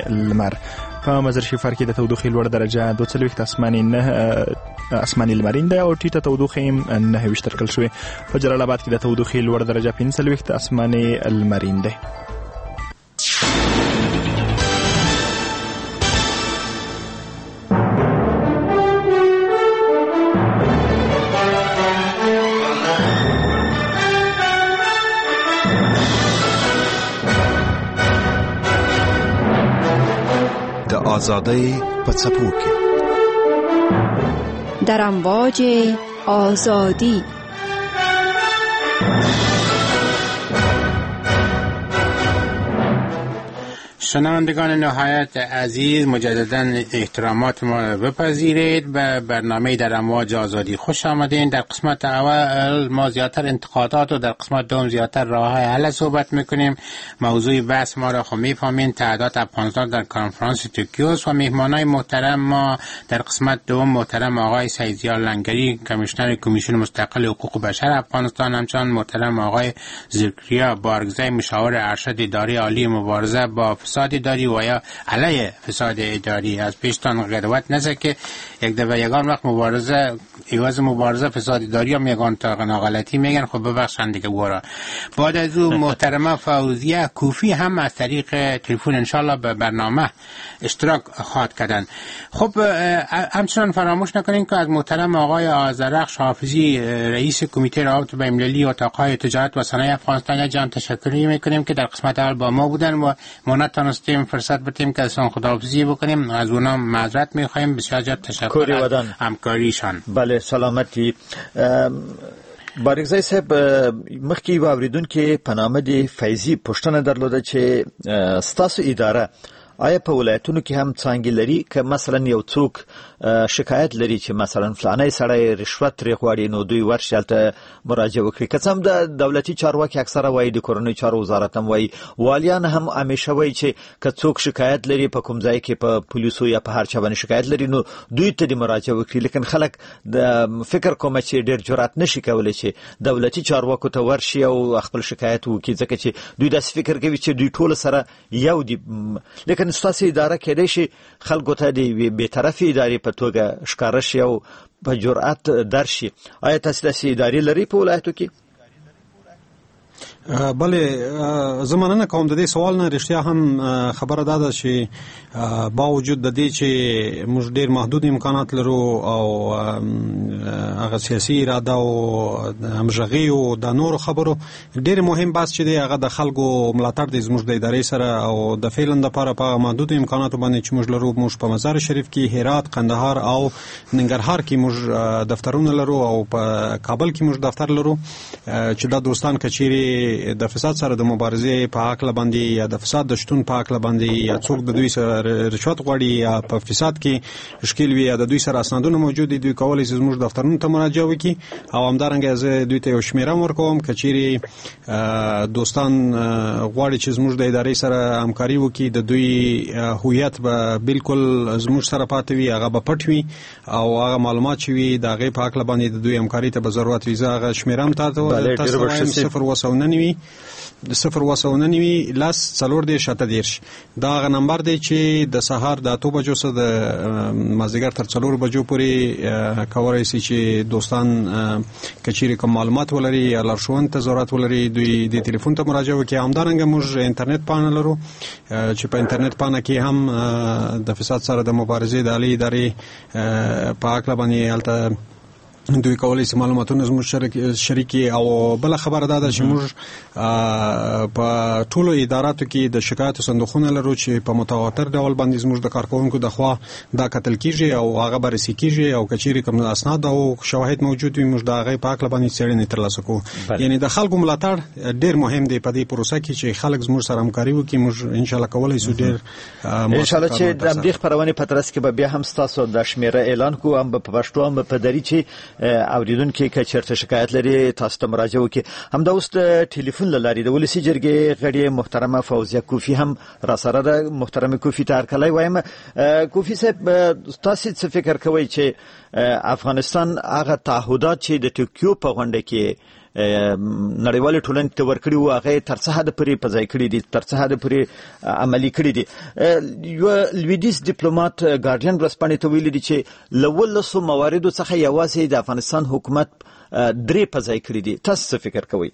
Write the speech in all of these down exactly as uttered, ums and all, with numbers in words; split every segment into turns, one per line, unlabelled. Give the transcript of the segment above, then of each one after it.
لمر. په مزر شفر کې د تودوخې لوړ درجه دوه څلوېښت اسماني نه اسماني لمرین ده او ټیټه تودوخه یې نهه ویشت ټاکل شوې. په جلال آباد کې د تودوخې لوړ درجه پنځه څلوېښت اسماني لمرین ده.
آزادی په څپو کې
در امواج آزادی.
شنوندگان نهایت عزیز، مجددا احترامات ما را بپذیرید. به برنامه در امواج آزادی خوش آمدین. در قسمت اول ما زیادتر انتقادات و در قسمت دوم زیادتر راه های حل صحبت میکنیم. موضوع بحث ما را خب میفهمین، تعداد افغانستان در کنفرانس توکیو و مهمانای محترم ما در قسمت دوم محترم آقای سیدزیار لنگری کمیشنر کمیسیون مستقل حقوق بشر افغانستان، همچنان محترم آقای زکریا بارگزی مشاور ارشد اداری عالی مبارزه با فساد اداری و یا علیه فساد اداری. از پیشتان غیرت نشه که یک دفعه یگان وقت مبارزه ایواز مبارزه فساد اداری هم یگان تا غلطی میگن، خب ببخشند دیگه برا. بعد از اون محترمه فوزیه کوفی هم از طریق تلفن انشالله به برنامه اشتراک خواهد کردن. خب همچنان فراموش نکنین که از محترم آقای آذرخش حافظی رئیس کمیته روابط بین‌المللی اتاق‌های تجارت و صنایع افغانستان جان تشکری میکنیم که در قسمت اول با ما بودن و ما نتونستیم فرصت بتیم که اصلا خداحافظی بکنیم. از اونا معذرت میخوایم. بسیار زیاد تشکر از همکاریشان.
بله سلامتی. بارگزی صاحب مخکې واوریدونکو په نامه دی فیضی پوښتنه درلوده چې ستاسو اداره آیا په ولایتونو کې هم څنګه لري که مثلا یو څوک شکایت لري چې مثلا فلانه سړی رشوت لري غواړي نو دوی ورشلته مراجعه وکړي؟ که څه هم د دولتي چارواکي اکثره وایي د کورنۍ چارو وزارت هم وایي، والیان هم همیشه وایي چې که څوک شکایت لري په کوم ځای کې په پولیسو یا په هر چا باندې شکایت لري نو دوی ته د مراجعه وکړي. لیکن خلک د فکر کوم چې ډېر جرأت نشي کولای چې دولتي چارواکو ته ورشي او خپل شکایت وکړي، ځکه چې دوی داسې فکر کوي چې دوی ټول سره یو دي. لیکن ستاسو اداره کېدای شي خلکو ته د بی‌طرفې ادارې په توګه ښکاره شي او په جرأت درشي. آیا تاسو داسې ادارې لرئ په ولایتو کې؟
بله، زه مننه کوم د دې سوال نه. رښتیا هم خبره دا ده چې با وجود د دې چې موږ ډېر محدود امکانات لرو او هغه سیاسي اراده او همغږي او د نورو خبرو، ډېر مهم بحث چې دی هغه د خلکو ملاتړ دی زموږ د ادارې سره او د فعلا لپاره په محدود امکاناتو باندې چې موږ لرو. موږ په مزار شریف کې، هرات، قندهار او ننګرهار کې موږ دفترونه لرو او په کابل کې موږ دفتر لرو چې دا دوستان کچېرې د فساد سره د مبارزې په حق باندې یا د فساد د شتون په حق باندې یا څوک د دوی سره رشوت غواړي یا په فساد کې مشکل وي یا د دوی سره اسنادونه موجود دي، دوی کولای شي زموږ دفترونو ته مراجعه وکړي. او همدارنګه زه دوی ته یو شمیره ورکوم که چیرې دوستان غواړي چې زموږ د ادارې سره همکاري وکړي، د دوی هویت به بالکل زموږ سره پاتې وي، هغه به پټ وي او هغه معلومات چې وي د هغې په حق باندې د دوی همکاري ته به ضرورت وي. زه هغه شمیره هم تاسو ته وایم صفر اووه سوه نهه صفر اووه سوه نهه لس څلور دېرش اته دېرش. دا هغه نمبر دی چې د سهار د اتو بجو څخه د مازدیګر تر څلور بجو پورې کولی شي چې دوستان که چیرې کوم معلومات ولري یا لارښوونې ته ضرورت ولري دوی د تلیفون ته مراجعه وکړي. همدارنګه موږ انټرنیټ پاڼه لرو چې په انټرنیټ پاڼه کې هم د فساد سره د مبارزې د عالی ادارې په حق باندې هلته دوی کولای شي معلوماتونه زموږ شریکي. او بل خبره دا ده چې موږ په ټولو اداراتو کې د شکایت صندوقونه لرو چې په متواتر ډول باندې زموږ د کارکونکو د خوا دا کتل کیږي او هغه بررسي کیږي او کچېرې کوم اسناد او شواهد موجود وي موږ د هغې په حق باندې څېړنې ترلاسه کوو. یعنی د خلکو ملاتړ ډېر مهم دی په دې پروسه کې چې خلک زموږ سره همکاري وکړي. موږ انشاءالله کولی شو ډېر
انشاءالله چې د همدې خپرونې په ترڅ کې به بیا هم ستاسو د شمیره اعلان کوو، هم په پښتو هم په دري چې اوریدونکو که چېرته شکایت لري تاسو ته مراجعه وکړي. همدا اوس د ټلیفون له لارې د ولسي جرګې غړي محترمه فوزیه کوفي هم را سره ده. محترمه کوفي ته هرکلی وایم. کوفي صاحب، تاسو څه فکر کوئ چې افغانستان هغه تعهدات چې د ټوکیو په غونډه کې نړیوال ټولنې ته ورکړي او هغه تر څه حد پورې په ځای کړي دي، تر څه حد پورې عملي کړي دي. یو لویدیز ډیپلوماټ ګارډین ورسپانې ته ویلي دي چې لولسو مواردو څخه یوازې د افغانستان حکومت درې په ځای کړي دي. تاسو څه فکر کوئ؟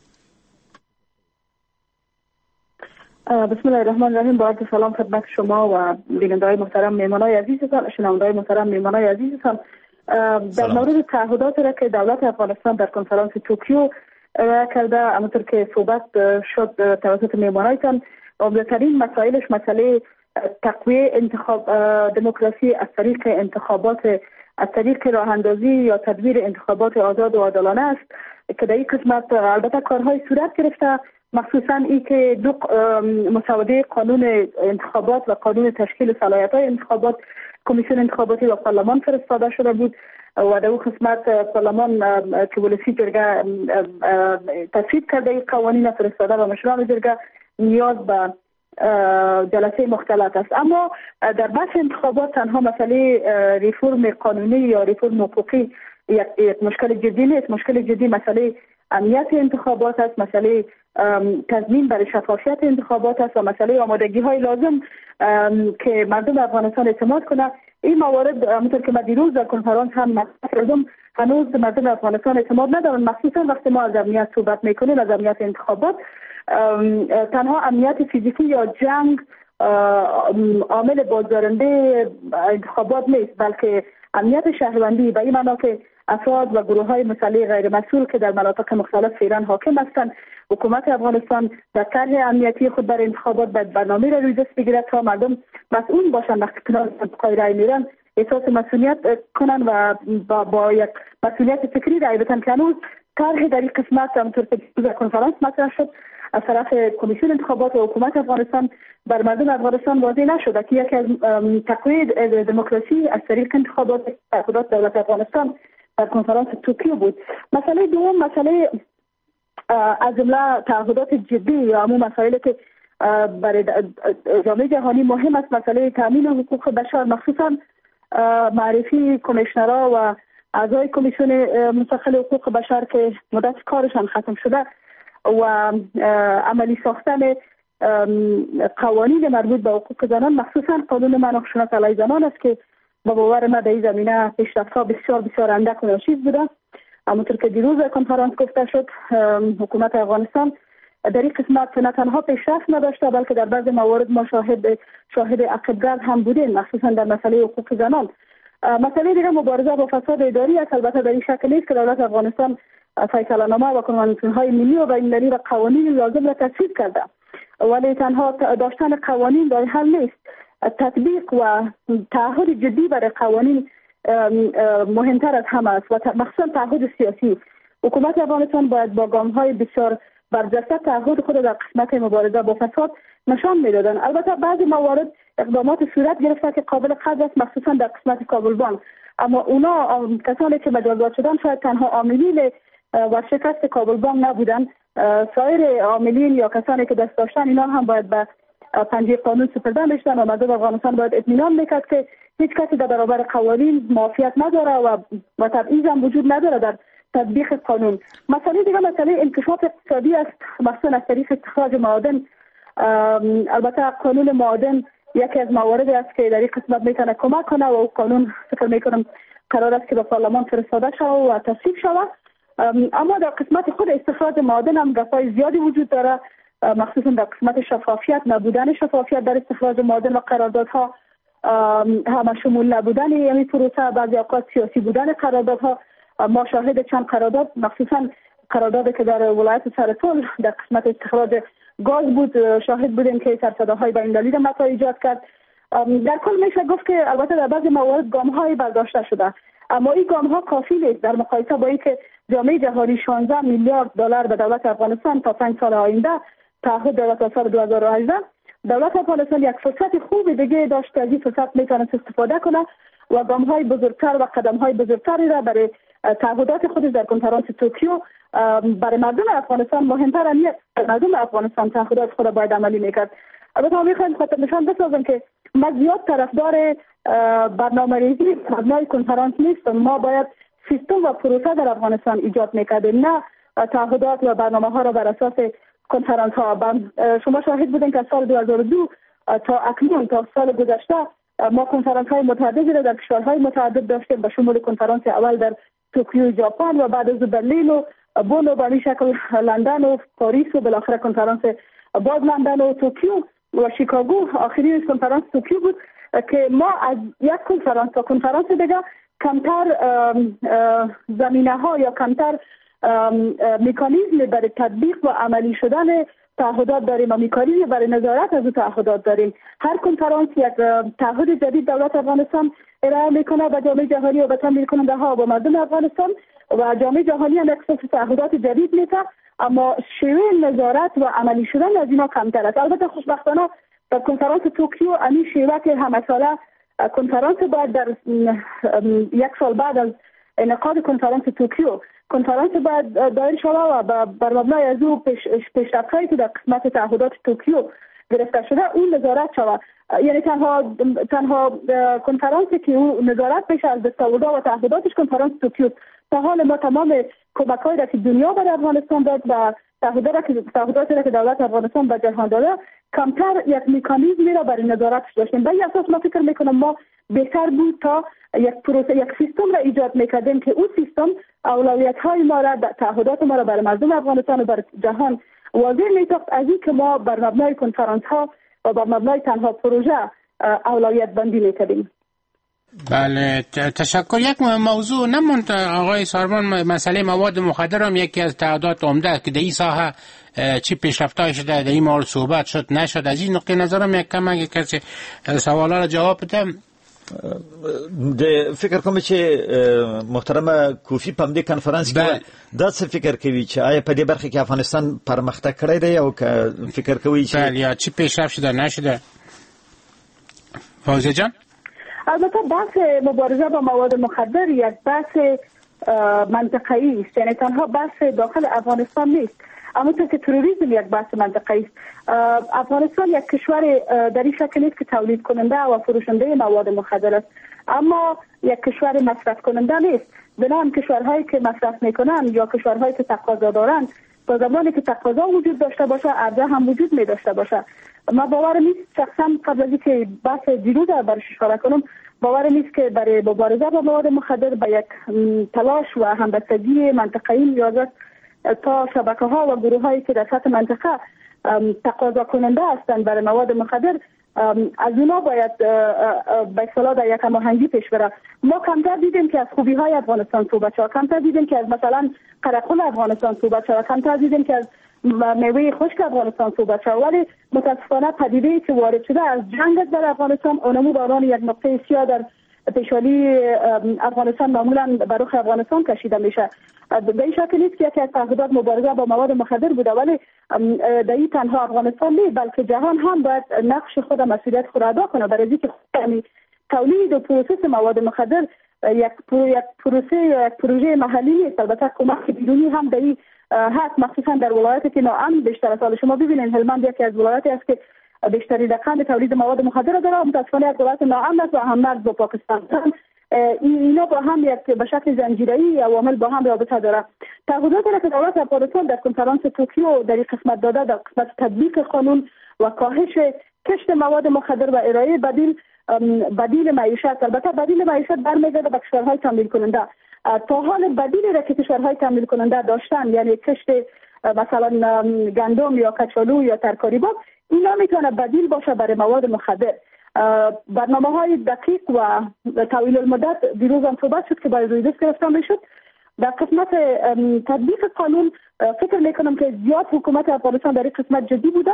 بسم الله الرحمن الرحیم. با عرض سلام خدمت شما و بیننده‌های محترم، مهمانای عزیزتان، شنونده‌های محترم، مهمانای عزیزتان. در مورد تعهدات را که دولت افغانستان در کنفرانس توکیو کرده، همونطور که صحبت شد توسط مهمانایتان، عمده‌ترین مسائلش مسئله تقویه انتخاب دموکراسی از طریق انتخابات، از طریق راه اندازی یا تدبیر انتخابات آزاد و عادلانه است که در این قسمت البته کارهای صورت گرفته، مخصوصا این که دو مسوده قانون انتخابات و قانون تشکیل صلاحیت‌های انتخابات کمیسیون انتخاباتی و پارلمان فرستاده شده بود و در اون قسمت پارلمان که ولسی جرگه تصویب کرده این قوانین فرستاده و مشران جرگه نیاز به جلسه مختلط است. اما در بحث انتخابات تنها مسئله ریفرم قانونی یا ریفرم حقوقی یک مشکل جدی نیست. مشکل جدی مسئله امنیت انتخابات است، مسئله تضمین برای شفافیت انتخابات است و مسئله آمادگی های لازم که مردم افغانستان اعتماد کنند. این موارد همونطور که ما دیروز در کنفرانس هم مردم هنوز مردم افغانستان اعتماد ندارند، مخصوصا وقتی ما از امنیت صحبت میکنیم، از امنیت انتخابات. تنها امنیت فیزیکی یا جنگ عامل بازدارنده انتخابات نیست، بلکه امنیت شهروندی به این معنا که افراد و گروه های مسلح غیر مسئول که در مناطق مختلف فعلا حاکم هستند، حکومت افغانستان در طرح امنیتی خود برای انتخابات باید برنامه را روی دست بگیرد تا مردم مسئول باشند وقتی کنار صندوق‌های رای میرن، احساس مسئولیت کنند و با, با یک مسئولیت فکری رای بدن که هنوز طرح در این قسمت همونطور که در کنفرانس مطرح شد از طرف کمیسیون انتخابات و حکومت افغانستان بر مردم افغانستان واضح نشده که یکی از تقویه دموکراسی از طریق انتخابات تعهدات دولت افغانستان در کنفرانس توکیو بود. مسئله دوم مسئله از جمله تعهدات جدی یا همون مسائلی که برای جامعه جهانی مهم است، مسئله تامین حقوق بشر، مخصوصا معرفی کمیشنرها و اعضای کمیسیون مستقل حقوق بشر که مدت کارشان ختم شده و عملی ساختن قوانین مربوط به حقوق زنان، مخصوصا قانون مناخ شناس علیه زنان است که با باور ما در این زمینه پیشرفت‌ها بسیار بسیار اندک و ناچیز بوده. همونطور که دیروز در کنفرانس گفته شد، حکومت افغانستان در این قسمت نه تنها پیشرفت نداشته بلکه در بعضی موارد ما شاهد شاهد عقب‌گرد هم بودیم، مخصوصا در مسئله حقوق زنان. مسئله دیگر مبارزه با فساد اداری است. البته در این شکل نیست که دولت افغانستان فیصله‌نامه و کنوانسیون‌های ملی و بین‌المللی و قوانین لازم را تصویب کرده، ولی تنها داشتن قوانین راه حل نیست. تطبیق و تعهد جدی برای قوانین مهمتر از همه است و مخصوصا تعهد سیاسی. حکومت افغانستان باید با گام‌های بسیار برجسته تعهد خود در قسمت مبارزه با فساد نشان می‌دادند. البته بعضی موارد اقدامات صورت گرفته که قابل قدر است، مخصوصا در قسمت کابل بانک، اما اونا کسانی که مجازات شدن شاید تنها عاملین ورشکست کابل بانک نبودند. سایر عاملین یا کسانی که دست داشتن اینا هم باید به پنجه قانون سپرده بشن و مردم افغانستان باید اطمینان میکرد که هیچ کسی در برابر قوانین معافیت نداره و و تبعیض هم وجود نداره در تطبیق قانون. مسئله دیگه مسئله انکشاف اقتصادی است، مخصوصا از طریق استخراج معادن. البته قانون معادن یکی از مواردی است که در این قسمت میتونه کمک کنه و قانون فکر میکنم قرار است که به پارلمان فرستاده شود و تصویب شود. اما در قسمت خود استخراج معادن هم گپای زیادی وجود داره، مخصوصا در قسمت شفافیت، نبودن شفافیت در استخراج معادن و قراردادها، همه شمول نبودن یعنی پروسه، بعضی اوقات سیاسی بودن قراردادها. ما شاهد چند قرارداد، مخصوصا قراردادی که در ولایت سرپل در قسمت استخراج گاز بود، شاهد بودیم که سرصداهای بین‌المللی مطرح ایجاد کرد. در کل میشه گفت که البته در بعضی موارد گام‌های برداشته شده، اما این گام‌ها کافی نیست در مقایسه با اینکه جامعه جهانی شانزده میلیارد دلار به دولت افغانستان تا پنج سال آینده تعهد دولت تا سال دو هزار و هجده. دولت افغانستان یک فرصت خوب دیگه داشت، از این فرصت میتونه استفاده کنه و گام‌های بزرگتر و قدم‌های بزرگتری را برای تعهدات خودش در کنفرانس توکیو برای مردم افغانستان مهمتر نیست. مردم افغانستان تعهدات خود باید عملی میکرد. البته ما میخوایم خاطر نشان بسازم که ما زیاد طرفدار برنامه‌ریزی مبنای کنفرانس نیستم. ما باید سیستم و پروسه در افغانستان ایجاد میکردیم، نه تعهدات و برنامه ها را بر اساس کنفرانس ها. شما شاهد بودین که سال دو هزار و دو تا اکنون تا سال گذشته ما کنفرانس های متعددی را در کشورهای متعدد داشتیم، به شمول کنفرانس اول در توکیو ژاپن و بعد از برلین و بون و به این شکل لندن و پاریس و بالاخره کنفرانس باز لندن و توکیو و شیکاگو. آخرین کنفرانس توکیو بود که ما از یک کنفرانس تا کنفرانس دیگه کمتر زمینه ها یا کمتر مکانیزم برای تطبیق و عملی شدن تعهدات داریم و مکانیزم برای نظارت از تعهدات داریم. هر کنفرانس یک تعهد جدید دولت افغانستان ارائه میکنه به جامعه جهانی و به تامین کننده ها و مردم افغانستان و جامعه جهانی هم یک تعهدات جدید میده، اما شیوه نظارت و عملی شدن از اینا کمتر است. البته خوشبختانه در کنفرانس توکیو امی شیوه که همه ساله کنفرانس باید در یک سال بعد از انعقاد کنفرانس توکیو کنفرانس باید دایر شده و بر مبنای از او پیشرفت‌هایی که در قسمت تعهدات توکیو گرفته شده اون نظارت شود. یعنی تنها تنها کنفرانسی که او نظارت بشه از دستاوردها و تعهداتش کنفرانس توکیو. تا حال ما تمام کمک‌هایی را که دنیا به افغانستان داد و تعهداتی را که دولت افغانستان به جهان داده کمتر یک مکانیزمی را برای نظارت داشتیم. به این اساس ما فکر میکنم ما بهتر بود تا یک پروسه یک سیستم را ایجاد میکردیم که اون سیستم اولویت‌های ما را تعهدات ما را برای مردم افغانستان و برای جهان واضح می‌ساخت، از این که ما بر مبنای کنفرانس‌ها و بر مبنای تنها پروژه اولویت بندی میکردیم.
بله تشکر. یک موضوع نموند آقای ساربان، مسئله مواد مخدر هم یکی از تعهدات عمده که در این ساحه چی پیشرفت‌های شده در این مورد صحبت شد نشد. از این نقطه نظرم یک کم اگه کسی سوالا را جواب بده.
د فکر کوم چې محترم کوفی په دې کنفرانس کې دا څه فکر کوي چې آیا په دې برخه کې افغانستان پرمختګ کړی دی او فکر کوي چې
بله یا چی پیشرفت شده نشده؟ فوزیه جان؟
البته بحث مبارزه با مواد مخدر یک بحث منطقه‌ای است، یعنی تنها بحث داخل افغانستان نیست، اما که تروریسم یک بحث منطقه‌ای است. افغانستان یک کشور در این شکل نیست که تولید کننده و فروشنده مواد مخدر است، اما یک کشور مصرف کننده نیست. بنابراین کشورهایی که مصرف میکنن یا کشورهایی که تقاضا دارن تا زمانی که تقاضا وجود داشته باشه عرضه هم وجود می داشته باشه. ما باور نیست شخصا قبل از اینکه بحث دیروز را برش اشاره کنم باور نیست که برای مبارزه با مواد مخدر به یک تلاش و همبستگی منطقه‌ای نیاز است تا شبکه‌ها و گروه‌هایی که در سطح منطقه تقاضا کننده هستند برای مواد مخدر از اونا باید به اصطلاح در یک هماهنگی پیش بره. ما کمتر دیدیم که از خوبی‌های افغانستان صحبت شود، کمتر دیدیم که از مثلا قرقل افغانستان صحبت شود، کمتر دیدیم که از میوه خشک افغانستان صحبت شود، ولی متاسفانه پدیده‌ای که وارد شده از جنگ در افغانستان اونمو به عنوان یک نقطه سیاه در پیشوالی افغانستان معمولا بر رخ افغانستان کشیده میشه. به این شکل نیست که یکی از تعهدات مبارزه با مواد مخدر بوده، ولی در این تنها افغانستان نیست بلکه جهان هم باید نقش خود مسئولیت خود ادا کنه برای اینکه تولید و پروسس مواد مخدر یک یک پروسه یک پروژه محلی نیست. البته کمک بیرونی هم در این هست، مخصوصا در ولایاتی که ناامن بیشتر است. شما ببینید هلمند یکی از ولایاتی است که بیشتری رقم تولید مواد مخدر داره، متاسفانه یک ولایت ناامن است و هم مرز با پاکستان. اینا با هم یک به شکل زنجیره‌ای عوامل با هم رابطه داره. تعهداتی که دولت افغانستان در کنفرانس توکیو در این قسمت داده در قسمت تطبیق قانون و کاهش کشت مواد مخدر و ارائه بدیل بدیل معیشت، البته بدیل معیشت برمیگرده به کشورهای تامین کننده. تا حال بدیلی را که کشورهای تامین کننده داشتن، یعنی کشت مثلا گندم یا کچالو یا ترکاری باغ، اینا میتونه بدیل باشه برای مواد مخدر. برنامه‌های دقیق و طویل المدت دیروز هم صحبت شد که باید روی دست گرفته میشد. در قسمت تطبیق قانون فکر میکنم که زیاد حکومت افغانستان در این قسمت جدی بوده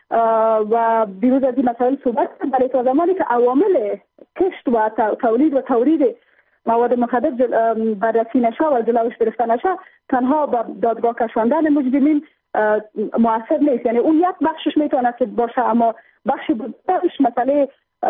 و دیروز از این مسائل صحبت شد، برای تا زمانی که عوامل کشت و تولید و تورید مواد مخدر بررسی نشه و جلوش گرفته نشه تنها با دادگاه کشاندن مجرمین موثر نیست. یعنی اون یک بخشش میتونه که باشه، اما بخشی بودش مسئله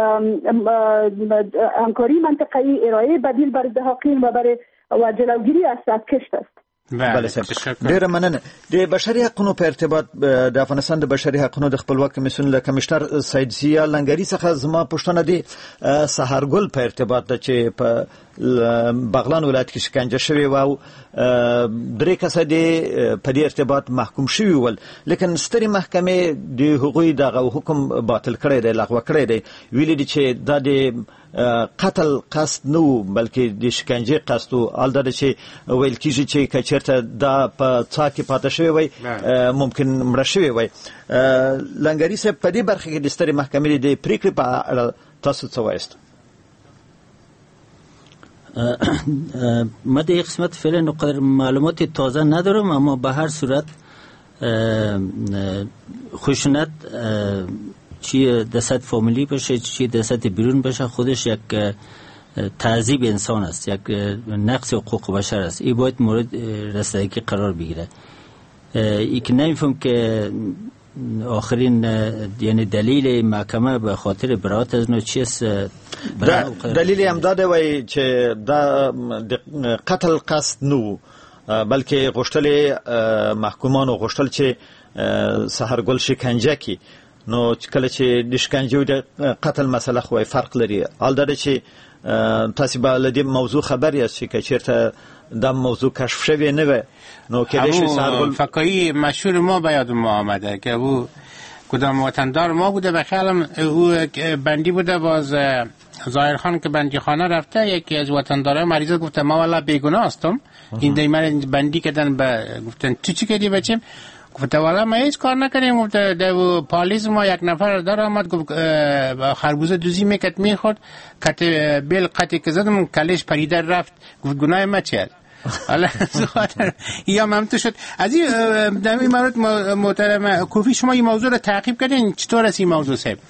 همکاری منطقه‌ای، ارائه بدیل برای دهاقین و برای و جلوگیری از کشت است.
بله صاحب ډیره مننه. د بشري حقوقو په ارتباط د افغانستان د بشري حقوقو د خپلواک کمیسیون له کمشنر سید ضیا لنګری څخه زما پوښتنه دي سحرګل په ارتباط د چې په بغلان ولایت کې شکنجه شوی و او درې کسه د په دې ارتباط محکوم شوی ول لیکن ستري محکمې د حقوقي دغه حکم باطل کړی دی لغوه کړی دی ویلي دي چې دا د قتل قصد نو بلکې د شکنجه قصد او البته چې ویل کیږي چې کچرته دا په څا کې پاتې شوی وي ممکن مړ شوی وي لنګری صاحب په دې برخه کې د ستري محکمې د پریکړې په اړه تاسو څه وایست؟
من در قسمت فعلا نقدر معلومات تازه ندارم اما به هر صورت خشونت چی دست فامیلی باشه چی دست بیرون باشه خودش یک تعذیب انسان است یک نقص حقوق بشر است این باید مورد رسیدگی قرار بگیره ای که نمیفهم که آخرین یعنی دلیل محکمه به خاطر براءت از نوع چیست
دلیل هم داده وای چې دا قتل قصد نو بلکې غوښتل محکومانو غوښتل چې سحرګل شکنجه کی نو کله چې د شکنجه د قتل مسله خو فرق لري البته چې تاسو به له دې موضوع خبر یاست چې چیرته دا موضوع کشف شوی نه و نو کله چې سحرګل
فقاهی مشهور ما به یاد ما آمده که او کدام وطندار ما بوده به خیالم او بندی بوده باز ظاهر خان که بندی خانه رفته یکی از وطندارای مریض گفته ما والا بیگناه هستم این دیمر بندی کردن به گفتن تو چی کردی بچیم گفته والا ما هیچ کار نکردیم گفته دو پالیز ما یک نفر دار آمد گفت خربوزه دوزی میکرد میخورد کت بیل قطعی که زدم کلش پریده رفت گفت گناه ما چی هست حالا خاطر یا ممتو شد از این در این مورد محترم کوفی شما این موضوع رو تعقیب کردین چطور است این موضوع صاحب؟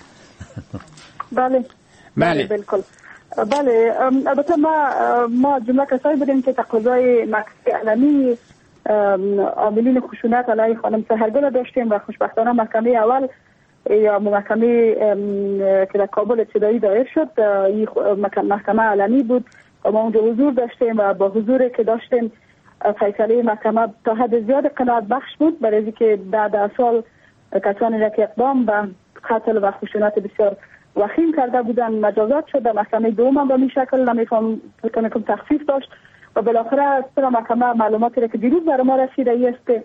بله بله بالکل بله البته ما ما جمله کسایی بودیم که تقاضای مکتب علمی عاملین خشونت علیه خانم سحرگل داشتیم و خوشبختانه محکمه اول یا محکمه که در کابل ابتدایی دایر شد این محکمه علمی بود و ما اونجا حضور داشتیم و با حضور که داشتیم فیصله محکمه تا حد زیاد قناعت بخش بود برای اینکه بعد از سال کسانی را که اقدام به قتل و خشونت بسیار وخیم کرده بودن مجازات شد. در محکمه دوم هم به این شکل نمیفهم کنم تخفیف داشت و بالاخره از محکمه معلوماتی را که دیروز برای ما رسیده است که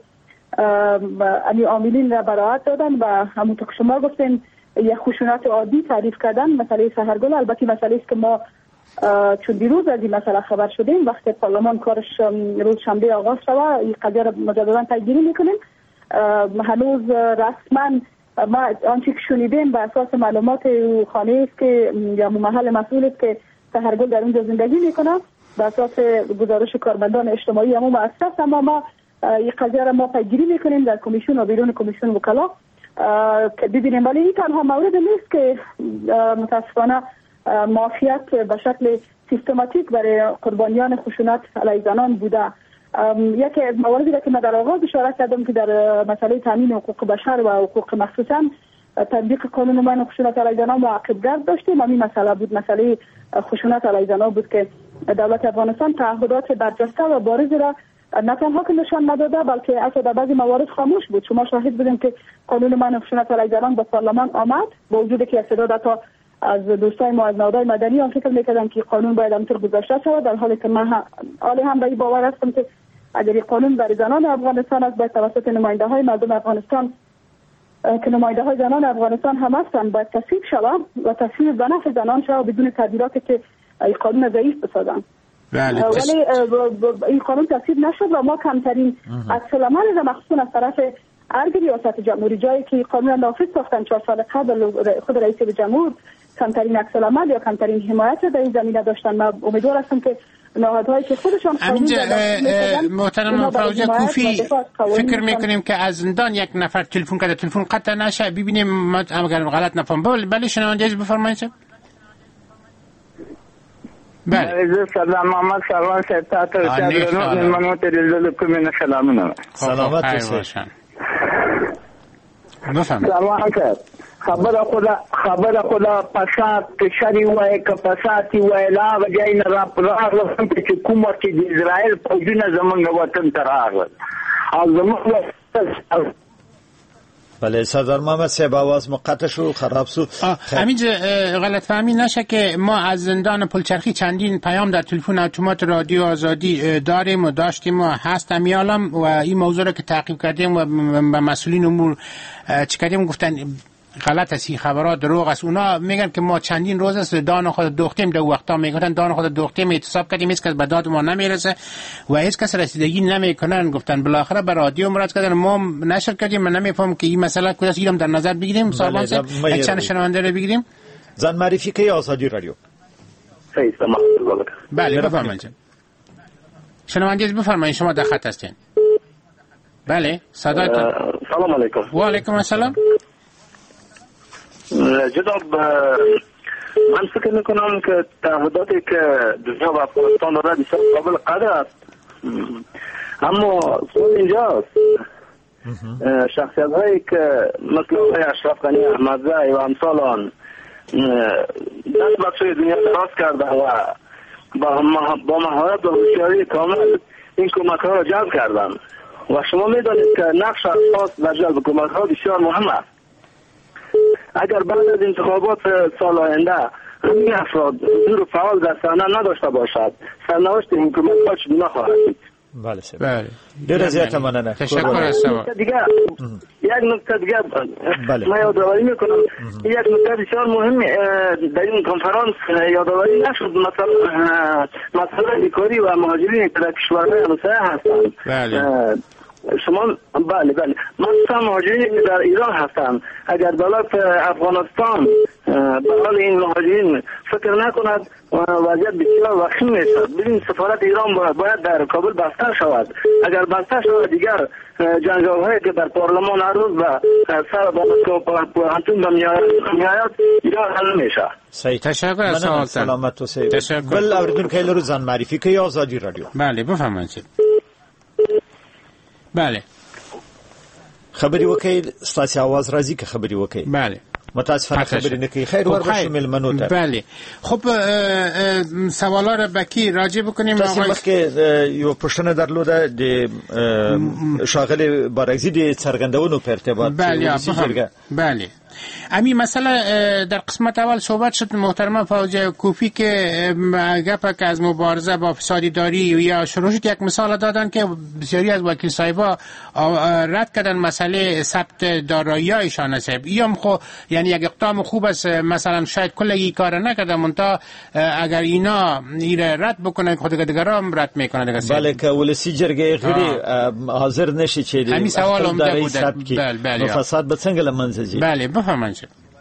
امی عاملین را براءت دادن و همونطور که شما گفتین یک خشونت عادی تعریف کردن مسئله سحرگل. البته مسئله است که ما چون دیروز از این مسئله خبر شدیم وقتی پارلمان کارش روز شنبه آغاز شد این قضیه را مجددا پیگیری میکنیم. هنوز رسما ما آنچه که شنیدیم به اساس معلومات خانه است که یا محل مسئول است که سحرگل در اونجا زندگی میکنه به اساس گزارش کارمندان اجتماعی همون مؤسسه، اما ما این قضیه را ما پیگیری میکنیم در کمیسیون و بیرون کمیسیون وکلا که ببینیم. ولی این تنها مورد نیست که متاسفانه معافیت به شکل سیستماتیک برای قربانیان خشونت علیه زنان بوده. یکی از مواردی که من در آغاز اشاره کردم که در مسئله تامین حقوق بشر و حقوق مخصوصا تطبیق قانون من خشونت علیه زنان معقب‌گرد داشتیم. همین مسئله بود، مسئله خشونت علیه زنان بود که دولت افغانستان تعهدات برجسته و بارز را نه تنها که نشان نداده بلکه حتی در بعضی موارد خاموش بود. شما شاهد بودیم که قانون من خشونت علیه زنان به پارلمان آمد با وجودی که استعداد تا از دوستای ما از نهادهای مدنی آن فکر می‌کردن که قانون باید همینطور گذاشته شود، در حالی که من حالی هم به این باور هستم که اگر این قانون برای زنان افغانستان است باید توسط نماینده‌های مردم افغانستان که نماینده‌های زنان افغانستان هم هستند باید تصویب شود و تصویب به نفع زنان شود بدون تغییراتی که این قانون ضعیف بسازن.
بله.
ولی این قانون تصویب نشد و ما کمترین عکس‌العمل را مخصوصا از طرف ارگ ریاست جمهوری جایی که قانون نافذ ساختن چهار سال قبل خود رئیس جمهور کمترین عکس‌العمل یا کمترین حمایت در این زمینه داشتن. من امیدوار هستم که نهادهایی که خودشان قانون
محترم فروزه کوفی فکر میکنیم که از زندان یک نفر تلفن کرده تلفن قطع نشه ببینیم ما اگر غلط نفهم. بله بله شنونده از بفرمایید.
بله سلام محمد سلام ستا ته چادرونو منو ته دل کومه سلامونه
سلامت باشین.
بفرمایید.
سلام علیکم. خبره خدا خبره خدا پسات شری وای ک پساتی وای لا وجاین را پراغ چې کومه چې د اسرائیل په جنه زمونږ وطن ته راغله او زمونږ
بله سردار محمد صاحب آواز مقطع شو خراب شو.
همینجا غلط فهمی نشه که ما از زندان پلچرخی چندین پیام در تلفن اتومات رادیو آزادی داریم و داشتیم و هست امیالم و این موضوع رو که تعقیب کردیم و به مسئولین امور چی کردیم گفتن غلط است، این خبرات دروغ است. اونا میگن که ما چندین روز است دان خود دوختیم، در وقتا میگن دان خود دوختیم، اعتصاب کردیم، هیچ کس به داد ما نمیرسه و هیچ کس رسیدگی نمیکنن. گفتن بالاخره به رادیو مراد کردن، ما نشر کردیم. من نمیفهم که این مسئله کجاست، اینم در نظر بگیریم. سازمان صاحب چند شنونده رو بگیریم.
زن معرفی که آزادی رادیو.
بله بفرمایید. شنونده بفرمایید، شما در خط هستین. بله صداتون.
سلام علیکم.
و علیکم السلام.
جناب من فکر میکنم که تعهداتی که دنیا و افغانستان داره بسیار قابل قدر است، اما سوال اینجاست شخصیت هایی که مثل آقای اشرف غنی احمدزی و امثال آن دست به سوی دنیا دراز کرده و با مهارت و هوشیاری کامل این کمک ها را جلب کردن و شما میدانید که نقش اشخاص در جلب کمک ها بسیار مهم است. اگر بعد از انتخابات سال آینده همین افراد حضور فعال در صحنه نداشته باشد، سرنوشت این حکومت ها چگونه خواهد بود؟
بله سر.
بله.
دیر زیاد ممنونم.
تشکر از شما.
دیگه یک نکته دیگه من یادآوری میکنم، یک نکته بسیار مهم در این کنفرانس یادآوری نشد، مثلا مسئله بیکاری و مهاجرین که در کشورهای همسایه هستند.
بله.
شما بله بله مثلا مهاجرین که در ایران هستند، اگر دولت افغانستان به حال این مهاجرین فکر نکند وضعیت بسیار وخیم میشد. ببین سفارت ایران باید در کابل بسته شود. اگر بسته شود دیگر جنجال‌هایی که در پارلمان هر روز و سر دانشگاه پوهنتون به میآید ایران حل میشه.
صحیح.
تشکر از سوالتان.
سلامت و سعید. بل اوریدون که لرو زن معرفی که آزادی رادیو.
بله بفرمایید. بله
خبری وکیل ستاسي आवाज راځي که خبری وکیل.
بله
متاسفانه خبری نکي. خیر ورغه ملمنو ته.
بله خب سوالا رو بکی راجع بکنیم.
تاسو مخکې یو پښتنه درلوده د شاغل بارگزی د څرګندونو په ارتباط.
بله بله امی مثلا در قسمت اول صحبت شد محترم فوجی کوفی که گپ که از مبارزه با فسادی داری یا شروع شد، یک مثال دادن که بسیاری از وکیل صاحبا رد کردن مسئله ثبت دارایی‌هایشان است. ایام خو یعنی یک اقدام خوب است، مثلا شاید کلی کار نکردن منتها اگر اینا ایره رد بکنن خود دیگرام رد میکنن دیگه.
بله که ولسی جرګه غیر حاضر نشي چې
همین سوال هم بوده. بله بله
فساد به څنګه لمنځه.
بله بفرمایید.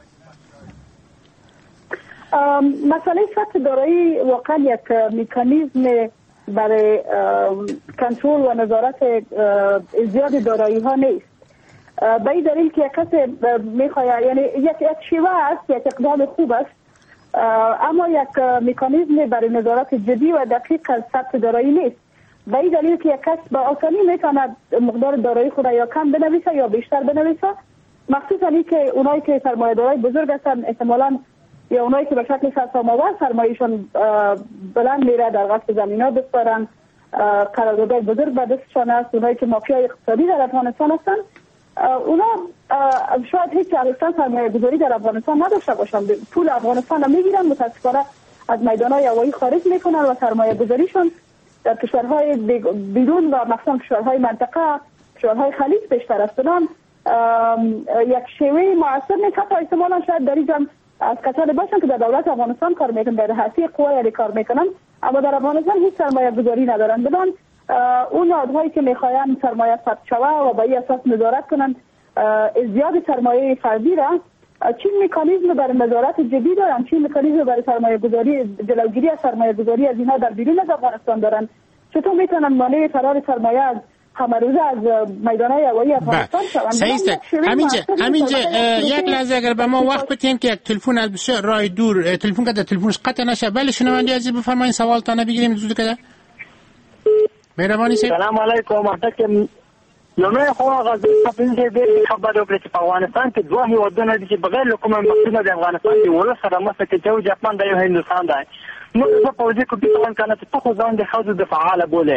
مسئله ثبت دارایی واقعا یک مکانیزم برای کنترل و نظارت زیاد دارایی ها نیست. به این دلیل که یک کس میخواهد، یعنی یک یک شیوه است، یک اقدام خوب است، اما یک مکانیزم برای نظارت جدی و دقیق از ثبت دارایی نیست. به این دلیل که یک کس با آسانی میتواند مقدار دارایی خود یا کم بنویسه یا بیشتر بنویسه، مخصوصا این که اونایی که سرمایه‌دارای بزرگ هستن احتمالاً یا اونایی که به شکل سرسام‌آور سرمایه‌شون بلند میره در غصب زمینا دست دارن، قراردادهای بزرگ به دستشان است، اونایی که مافیای اقتصادی در افغانستان هستن، اونا شاید هیچ ارزش سرمایه گذاری در افغانستان نداشته باشن، پول افغانستان رو میگیرن، متاسفانه از میدانهای هوایی خارج میکنن و سرمایه گذاریشون در کشورهای بیرون و مثلا کشورهای منطقه، کشورهای خلیج بیشتر است. یک شیوه موثر نیست. حتی احتمالاً شاید در اینجا از کسانی باشن که در دولت افغانستان کار میکنن، در حیثیت قوه یعنی کار میکنن، اما در افغانستان هیچ سرمایه گذاری ندارن. بدان اون نهادهایی که میخواین سرمایه ثبت شوه و با این اساس نظارت کنن ازدیاد سرمایه فردی را، چی مکانیزم برای نظارت جدی دارن، چی مکانیزم برای سرمایه گذاری، جلوگیری از سرمایه گذاری از اینها در بیرون از افغانستان دارن؟ چطور میتونن مانع فرار سرمایه از همروزه از میدانهای هوایی افغانستان شوند؟
همینجا همینجا یک لحظه اگر به ما وقت بدین که یک تلفن از بسیار راه دور تلفن کرده، تلفنش قطع نشه. بله شنونده عزیز بفرمایید سوالتان بگیریم زود کده. مهربانی سید.
سلام علیکم. محترم لومړی خو غزه په دې ډېر خبرې وکړې چې په افغانستان کې دوه هیوادونه دي چې بغیر له کومه مقصده د افغانستان د ولس سره مسله کې چې جاپان د یو هندوستان دی. نو په پوځي کې په څنګه کنه ته خو ځان د خوځو د فعال بوله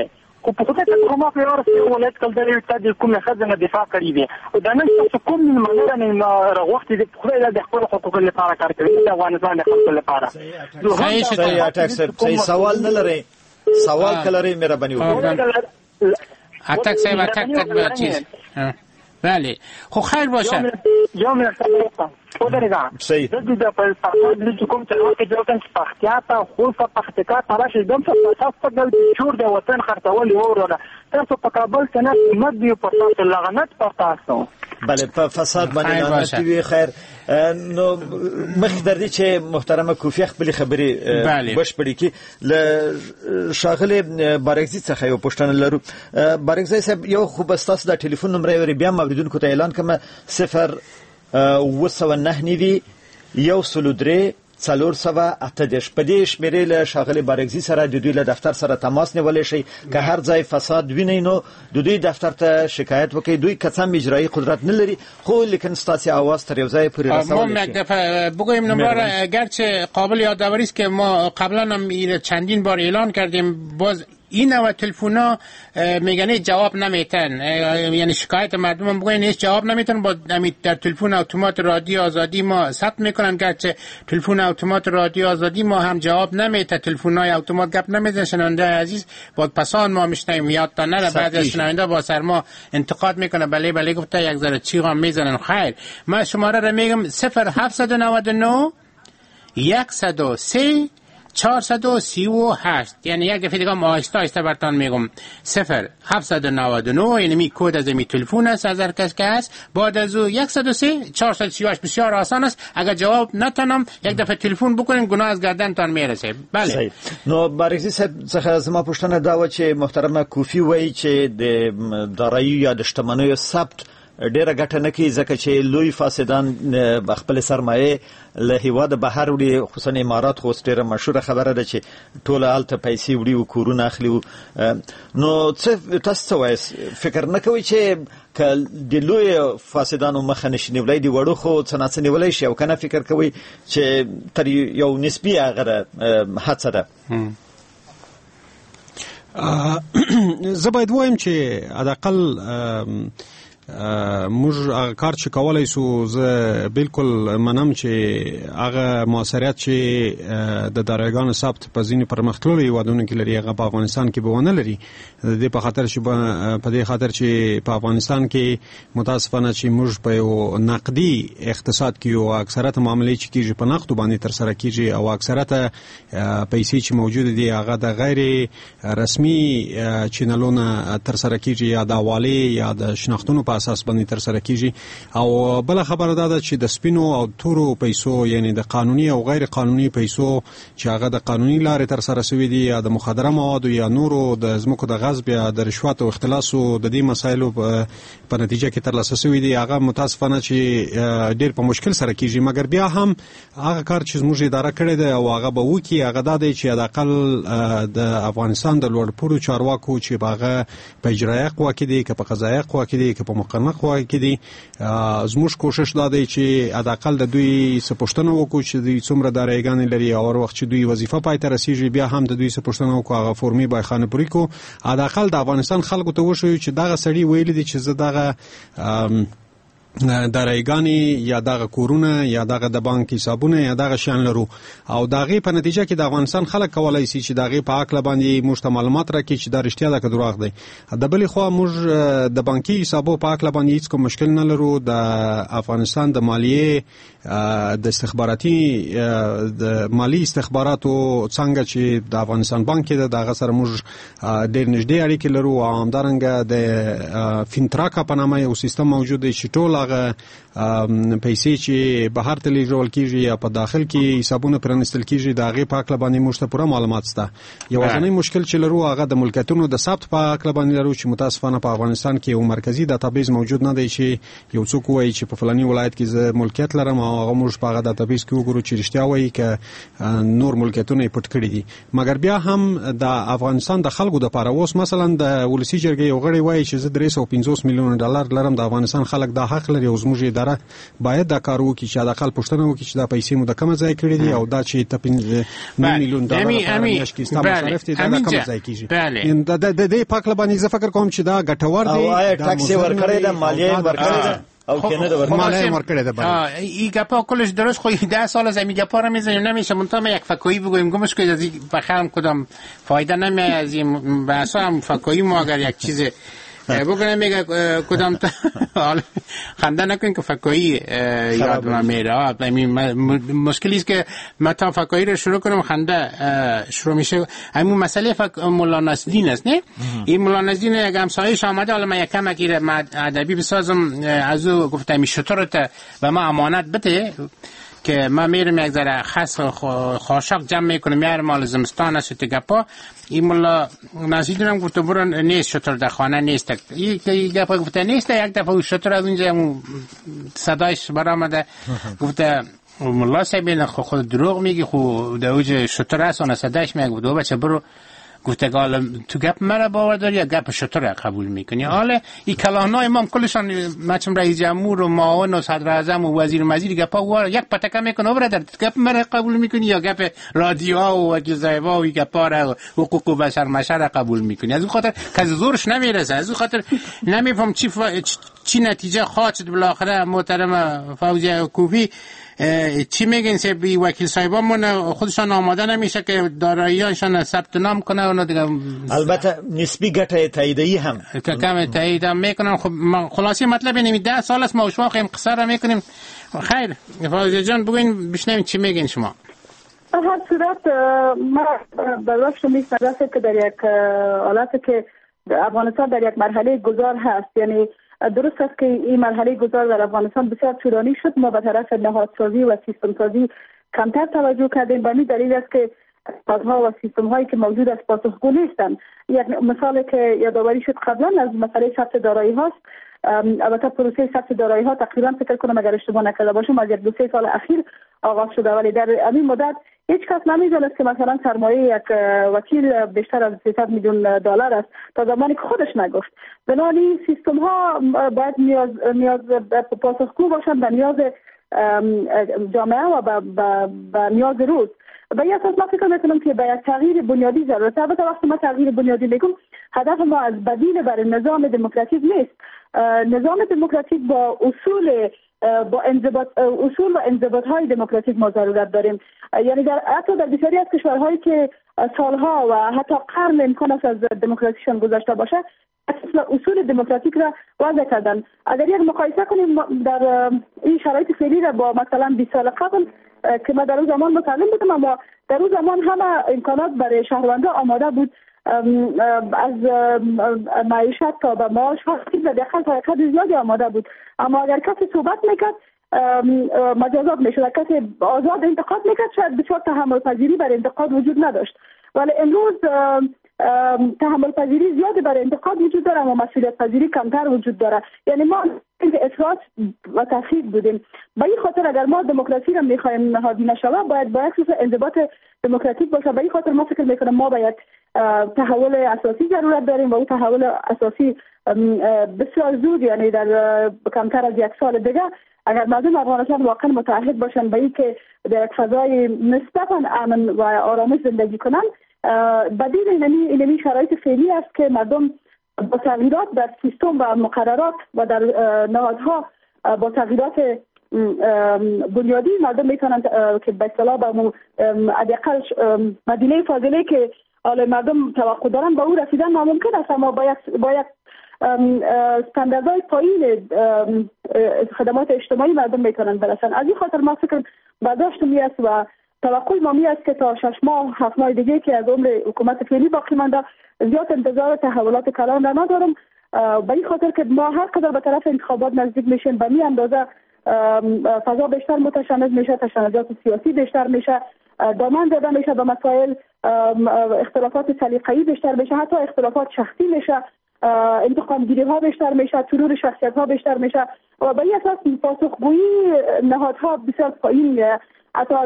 خو په خدای ته کومه په ورسې ولایت کلداري ته د کومه خزانه دفاع کړی دی او دا نن تاسو کوم مننه نه راغوښتي د خدای د خپل حقوقو لپاره کار کوي د افغانستان د خلکو لپاره.
صحیح اټاک صحیح سوال نه لري سوال کلري مهرباني وکړئ.
اټاک صاحب اټاک چیز بله خو خیر باشه
یا مې سره او درګه
صحیح
د دې په پاکستان د کوم څه کې جوړن پختیا ته خو په پختکا تراش دم څه تاسو په جوړ د وطن خرڅول اوره تاسو په کابل کې نه مدي په تاسو لعنت په تاسو
بله په فساد باندې نه دی خیر نو مخ در دي چې محترمه کوفی خپل خبري بشپړي کې ل شاغله بارکزي څخه یو پښتنه لرو. بارکزي صاحب یو خو بستاس د ټلیفون نمبر بیا موریدونکو ته اعلان کوم صفر وسو نه نیوي یو سلودري څلور سوه اته دېرش په دې شمیرې له ښاغلي بارکزي سره د دوی له دفتر سره تماس نیولی شي که هر ځای فساد وینئ نو د دوی دفتر ته شکایت وکړئ. دوی که څه هم اجرایي قدرت نه لري خو لیکن ستاسې آواز تر یو ځای پورې رسولی
ما یک دفعه بگویم نمبر گرچه قابل یادآوری است که ما قبلا هم چندین بار اعلان کردیم باز این نوع تلفونا میگن جواب نمیتن یعنی شکایت مردم هم بگوین هیچ جواب نمیتن با در تلفن اتومات رادیو آزادی ما ثبت میکنن گرچه تلفن اتومات رادیو آزادی ما هم جواب نمیته تلفنای اتومات گپ نمیزنن. شنونده عزیز با پسان ما میشنیم یاد تا نره بعد از شنونده با سر ما انتقاد میکنه بله بله گفته یک ذره چیغام میزنن. خیر ما شماره رو میگم صفر هفتصد و نود و نه صد و سه چهارصد و سی و هشت یعنی یک دفعه دیگه آهسته آهسته براتون میگم صفر هفتصد و نود و نه یعنی می کد از می تلفن است از هر کس که است بعد از او صد و سه چهارصد و سی و هشت بسیار آسان است. اگر جواب نتونم یک دفعه تلفن بکنین گناه از گردنتان میرسه. بله
صحیح. نو بارکزي صاحب څخه زما پوښتنه دا و چې محترمه کوفی وایي چې د دارایی یا د شتمنیو ثبت ډیره ګټه نه کوي ځکه چې لوی فاسدان خپل سرمایه له هیواد بهر وړي خصوصا امارات خو ډیره مشهوره خبره ده چې ټول الته پیسې وړي او کورونه اخلي. نو څه تاسو څه وایي فکر نه کوي چې ک د لوی فاسدانو مخه نشي نیولای دی وړو خو څه نه څه نیولای شي او کنه فکر کوي چې تر یو نسبی هغه هڅه ده.
زه باید وایم چې حداقل موږ هغه کار چې کولای سو زه بالکل منم چې هغه موثریت چې د دارایګانو ثبت په ځینې پرمختللو هیوادونو کې لري هغه په افغانستان کې به ونه لري. د دې په خاطر چې په دې خاطر چې په افغانستان کې متاسفانه چې موږ په یو نقدي اقتصاد کې او اکثریت معاملې چې کیږي په نقد باندې تر سره کیږي او اکثریت پیسې چې موجود دي هغه د غیر رسمي چینلونو تر سره کیږي یا د حواله یا د شناختونو په اساس باندې تر سره کیږي. او بل خبره ده چې د سپینو او تورو پیسو یعنی د قانوني او غیر قانوني پیسو چې هغه د قانوني لارې تر سره شوی دي یا د مخدره موادو یا نورو د زمکو د غصب یا د رشوت او اختلاسو د دې مسایلو په نتیجه کې ترلاسه شوی دي هغه متاسفانه چې ډیر په مشکل سره کیږي. مګر بیا هم هغه کار چې موږ اداره کړې ده او هغه به وکي هغه د دې چې د اقل د افغانستان د لوړپوړو چارواکو چې هغه په اجرایي قوا کې دي که په قضایي قوا کې دي که په مقننه قوا کې دي زموږ کوشش دا دی چې د اقل د دوی سپوښتنه وکړو چې دوی څومره دارایګانې لري او هر وخت چې دوی وظیفه پای ته رسیږي بیا هم د دوی سپوښتنه وکړو هغه فورمي بای خانه پوری کو د اقل د افغانستان خلکو ته وشو چې دغه سړی ویل دي چې زه دغه دارایګانی یا دغه کورونه یا دغه د بانک حسابونه یا دغه شان لرو او دغه په نتیجه کې د افغانستان خلک کولای شي چې دغه په عقل باندې موږ معلومات راکړي چې دا رښتیا ده که دروغ دی. د بلې خوا موږ د بانکي حسابو په عقل باندې هیڅ کوم مشکل نه لرو. د افغانستان د مالیې د استخباراتي د مالی استخباراتو څنګه چې د افغانستان بانک د دغه سره موږ ډېر نږدې اړیکې لرو او همدارنګه د فینتراکا په نامه یو سیستم موجود دی چې ټول هغه پیسې چې بهر ته لیږل کیږي یا په داخل کې حسابونه پرانستل کیږي د هغې په عقل باندې موږ ته پوره معلومات شته. یوازینی مشکل چې لرو هغه د ملکیتونو د ثبت په عقل باندې لرو چې متاسفانه په افغانستان کې یو مرکزی ډیټابیس موجود نه دی چې یو څوک وایي چې په فلاني ولایت کې زه ملکیت لرم او هغه موږ په هغه ډیټابیس کې وګورو چې رښتیا وایي که نور ملکیتونه یې پټ کړي دي. مګر بیا هم د افغانستان د خلکو دپاره اوس مثلا د ولسي جرګې یو غړی وایي چې زه درې سوه پنځوس میلیونه ډالر لرم د افغانستان خلک دا حق لري او زموږ اداره باید دا کار وکړي چې حداقل پوښتنه وکړي چې دا پیسې مو د کومه ځای کړې دي او دا چې ته پنځه میلیون ډالر لپاره میاشت کې ستاسو مصارف دي دا کومه ځای کیږي د دې پاک لبانې زه فکر کوم چې دا ګټور دی
او آیا ټاکس ورکړی دا مالیه ورکړی دا او کنه دا
مالیه ورکړی دا باید
این گپا کلش درست خو ده سال از این گپا رو میزنیم نمیشه منتها ما یک فکایی بگویم گمش که از این بخرم کدام فایده نمیاد از این بحثا هم فکایی ما اگر یک چیز بگم میگه کدام تا خنده نکنین که فکایی یادم میره مشکلی است که من تا فکایی رو شروع کنم خنده شروع میشه. همون مسئله فک مولا نصرالدین است نه این مولا نصرالدین یک همسایه‌اش آمده حالا من یک کم اگه ادبی بسازم از او گفتم شطورت و ما امانت بده که ما میرم یک ذره خس خاشاک جمع میکنم میارم مال زمستان است تو گپا این مولا نصرالدین هم گفت برو نیست شطور در خانه نیست این گپا گفت نیست یک دفعه او شطور از اونجا صدایش برآمده گفت مولا صاحب خود دروغ میگی خود در اوج شطور است اون صدایش میگه دو بچه برو گفته حالا تو گپ مرا باور داری یا گپ شطور قبول میکنی. حالا این کلاهنای ما کلشان مچم رئیس جمهور و معاون و صدر اعظم و وزیر مزیر گپا وار یک پتکه میکنه برادر گپ مرا قبول میکنی یا گپ رادیو و وکیل زایبا و گپا را حقوق بشر مشر قبول میکنی. از اون خاطر کز زورش نمیرسه از اون خاطر نمیفهم چی ف... چی نتیجه خواهد شد بالاخره. محترم فوزیه کوفی چی میگن سه بی وکیل صاحبامون خودشان آماده نمیشه که دارایی‌هاشون ثبت نام کنه اون دیگه
البته نسبی گټه تاییدی هم
که کم تایید هم میکنن. خب خلاصی مطلب اینه ده سال است ما شما خیم قصه را میکنیم. خیر فوزیه جان بگوین بشنویم چی میگین شما.
در هر صورت ما برداشت میکنم که در یک حالت که افغانستان در یک مرحله گذار هست. یعنی درست است که این مرحله گذار در افغانستان بسیار طولانی شد. ما به طرف نهادسازی و سیستم سازی کمتر توجه کردیم. به این دلیل است که نهادها و سیستم هایی که موجود است پاسخگو نیستند. یک مثال که یادآوری شد قبلا از مسئله ثبت دارایی هاست. البته پروسه ثبت دارایی ها تقریبا فکر کنم اگر اشتباه نکرده باشم از یک دو سه سال اخیر آغاز شده ولی در این مدت هیچ کس نمی‌داند که مثلا سرمایه یک وکیل بیشتر از سیصد میلیون دلار است تا زمانی که خودش نگفت. بنابراین سیستم ها باید نیاز نیاز پاسخگو باشند به نیاز جامعه و به نیاز روز. به این اساس ما فکر میکنم که به یک تغییر بنیادی ضرورت. البته وقتی ما تغییر بنیادی میگم هدف ما از بدیل بر نظام دموکراتیک نیست. نظام دموکراتیک با اصول با انضباط اصول و انضباط‌های دموکراتیک ما ضرورت داریم. یعنی در حتی در بسیاری از کشورهایی که سالها و حتی قرن امکان است از دموکراسیشان گذشته باشه اصول دموکراتیک را وضع کردن. اگر یک مقایسه کنیم در این شرایط فعلی را با مثلا بیست سال قبل که ما در اون زمان متعلم بودم اما در اون زمان همه امکانات برای شهروندا آماده بود از معیشت تا به معاش و داخل تا حد زیادی آماده بود. اما اگر کسی صحبت میکرد مجازات میشد. کسی آزاد انتقاد میکرد شاید بسیار تحمل پذیری بر انتقاد وجود نداشت. ولی امروز تحمل پذیری زیاد برای انتقاد وجود داره اما مسئولیت پذیری کمتر وجود داره. یعنی ما افراط و تفرید بودیم. به این خاطر اگر ما دموکراسی را میخوایم نهادی نشوه باید با یک انضباط دموکراتیک باشه. به این خاطر ما فکر میکنم ما باید تحول اساسی ضرورت داریم و اون تحول اساسی بسیار زود یعنی در کمتر از یک سال دیگه اگر مردم افغانستان واقعا متعهد باشن به اینکه در یک فضای نسبتا امن و آرامش زندگی کنن بدیل اینمی شرایط فعلی است که مردم با تغییرات در سیستم و مقررات و در نهادها با تغییرات بنیادی مردم میتونن که به اصطلاح به حداقل مدینه فاضله که حالا مردم توقع دارن به او رسیدن ناممکن است اما با یک با یک استانداردهای پایین خدمات اجتماعی مردم میتونن برسن. از این خاطر ما فکر برداشت می است و توقع ما می است که تا شش ماه هفت ماه دیگه که از عمر حکومت فعلی باقی مانده زیاد انتظار تحولات کلان را ندارم. به این خاطر که ما هر قدر به طرف انتخابات نزدیک میشیم به می اندازه فضا بیشتر متشنج میشه، تشنجات سیاسی بیشتر میشه، دامن زده میشه به مسائل، اختلافات سلیقه‌ای بیشتر میشه، حتی اختلافات شخصی میشه، انتقام گیری ها بیشتر میشه، ترور شخصیت ها بیشتر میشه و به این اساس پاسخگویی نهادها بسیار پایین میره. حتی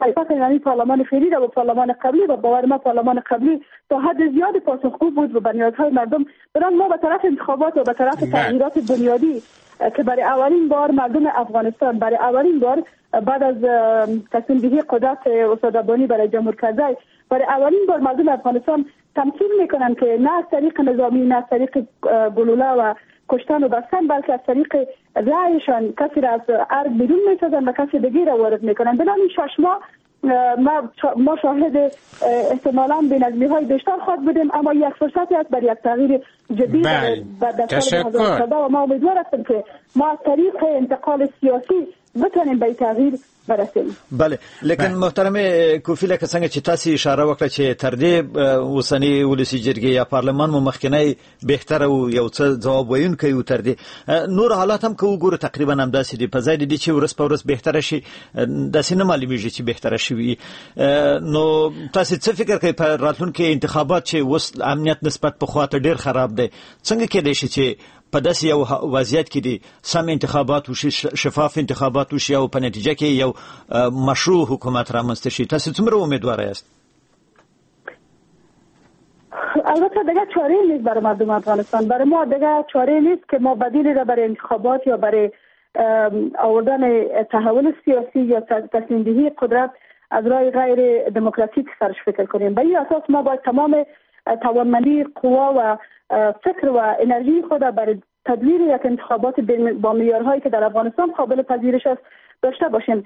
طایفه ایرانی پارلمان فعلی و پارلمان قبلی و باور ما پارلمان قبلی تا حد زیاد پاسخگو بود و به نیازهای مردم. برای ما به طرف انتخابات و به طرف تغییرات بنیادی که برای اولین بار مردم افغانستان برای اولین بار بعد از تصمیم گیری قدرت استاد ابانی برای جمهوری کرزی برای اولین بار مردم افغانستان تمثیل میکنن که نه از طریق نظامی نه از طریق گلوله و کشتن و بستن بلکه از طریق رأیشان کسی را از ارگ بیرون میسازن و کسی دیگه را وارد میکنن. بنابراین شش ماه ما ما شاهد احتمالاً بینظمی های بیشتر خواهد بودیم، اما یک فرصتی است برای یک تغییر جدی در سال دو هزار و چهارده و ما امیدوار هستیم که ما از طریق انتقال سیاسی بتونیم به تغییر برسیم.
بله، لیکن محترم کوفی لکه څنګه چې تاسو اشاره وکړه چې تر دې اوسنی ولسی جرګې یا پارلمان مو مخکنی بهتره او یو څه ځواب ویونکی و تر دې نور حالات هم که وګورو تقریبا هم داسې دي، په ځای دي چې ورځ په ورځ بهتره شي داسې نه معلومیږي چې بهتره شي. نو تاسو څه فکر کوئ په راتلونکي انتخابات چې اوس امنیت نسبت په خواته ډیر خراب دی، څنګه کېدای شي چې په داسې یو وضعیت کې دي سم انتخابات وشي، شفاف انتخابات وشي او په نتیجه کې یو مشروع حکومت رامنځته شي؟ تاسو څومره امیدوار یاست؟
البته دیگه چاره نیست برای مردم افغانستان. برای ما دیگه چاره نیست که ما بدیلی را برای انتخابات یا برای آوردن تحول سیاسی یا تصمیم گیری قدرت از راه غیر دموکراتیک سرش فکر کنیم. به این اساس ما باید تمام توانمندی قوا و فکر و انرژی خود برای تدبیر یک انتخابات با معیارهایی که در افغانستان قابل پذیرش است داشته باشیم.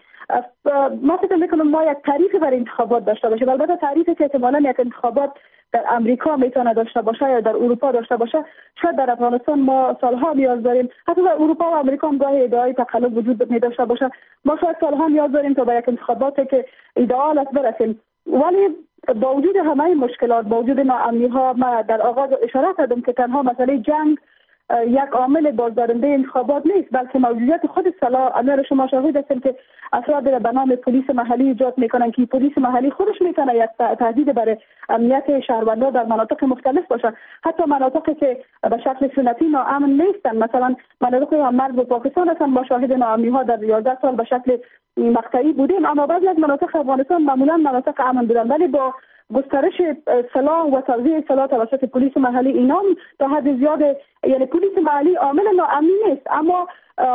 ما فکر میکنم ما یک تعریف برای انتخابات داشته باشیم. البته تعریفی که احتمالاً یک انتخابات در امریکا میتونه داشته باشه یا در اروپا داشته باشه، شاید در افغانستان ما سالها نیاز داریم. حتی در اروپا و امریکا هم گاهی ادعای تقلب وجود می داشته باشه، ما شاید سالها نیاز داریم تا به یک انتخاباتی که ایدئال است برسیم. ولی با وجود همه مشکلات، با وجود ناامنی ها، ما در آغاز اشاره کردم که تنها مسئله جنگ یک عامل بازدارنده انتخابات نیست، بلکه موجودیت خود سلاح. اگر شما شاهد هستید که افراد را به نام پلیس محلی ایجاد میکنن که پلیس محلی خودش میتونه یک تهدید برای امنیت شهروندان در مناطق مختلف باشه، حتی مناطقی که به شکل سنتی ناامن نیستن، مثلا مناطق مرز و پاکستان هستن. ما شاهد ناامنی ها در یازده سال به شکل مقطعی بودیم، اما بعضی از مناطق افغانستان معمولا مناطق امن بودن، ولی با گسترش سلاح و توزیع سلاح توسط پلیس محلی اینا تا حد زیاد، یعنی پلیس محلی عامل ناامنی نیست، اما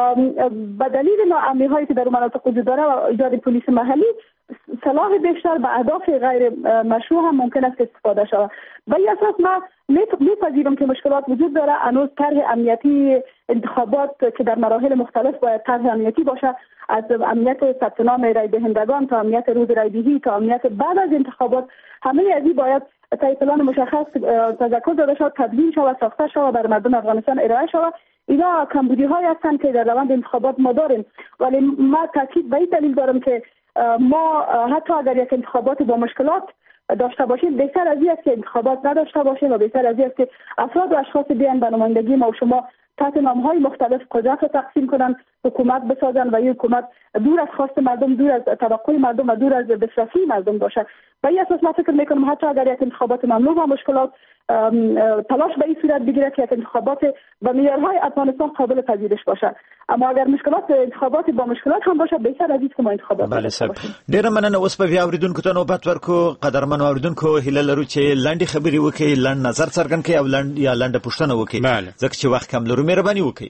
به دلیل ناامنی هایی که در مناطق وجود داره و ایجاد پلیس محلی سلاح بیشتر به اهداف غیر مشروع هم ممکن است استفاده شود. به این اساس ما میپذیرم که مشکلات وجود داره. هنوز طرح امنیتی انتخابات که در مراحل مختلف باید طرح امنیتی باشه، از امنیت ثبت نام رای دهندگان تا امنیت روز رای دهی تا امنیت بعد از انتخابات، همه از این باید طی پلان مشخص تذکر داده شود، تدوین شود، ساخته شود، بر مردم افغانستان ارائه شود. اینا کمبودی های هستند که در روند انتخابات ما داریم، ولی ما تاکید به این دلیل دارم که ما حتی اگر یک انتخابات با مشکلات داشته باشیم، بهتر از این است که انتخابات نداشته باشیم و بهتر از این است که افراد و اشخاص بیان به نمایندگی ما و شما تحت نامهای مختلف قدرت رو تقسیم کنن، حکومت بسازن و این حکومت دور از خواست مردم، دور از توقع مردم و دور از دسترسی مردم باشه. به این اساس ما فکر میکنم حتی اگر یک انتخابات ممنوع و مشکلات تلاش به این صورت بگیره که یک انتخابات با معیارهای افغانستان قابل پذیرش باشه، اما اگر مشکلات انتخابات با مشکلات هم باشه، بهتر از این که ما انتخابات
بله صاحب. ډیره مننه. اوس په اوریدونکو ته نوبت ورکو. قدرمن اوریدونکو هیله لرو چې لاندې خبرې وکړي، لاند نظر څرګند کړي او لاند یا لاند پوښتنه وکړي، ځکه چې وخت کم لرو. مهرباني وکړئ.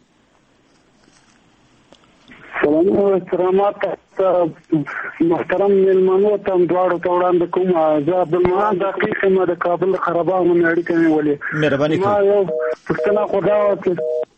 سلام او احترامات محترم مېلمنو ته دواړو ته وړاندې کوم. زه عبدالمنان دقیق یم د کابل قرهباغ نه مې اړیکه نیولې.
مهرباني کوم.
ما یو پوښتنه خو دا وه چې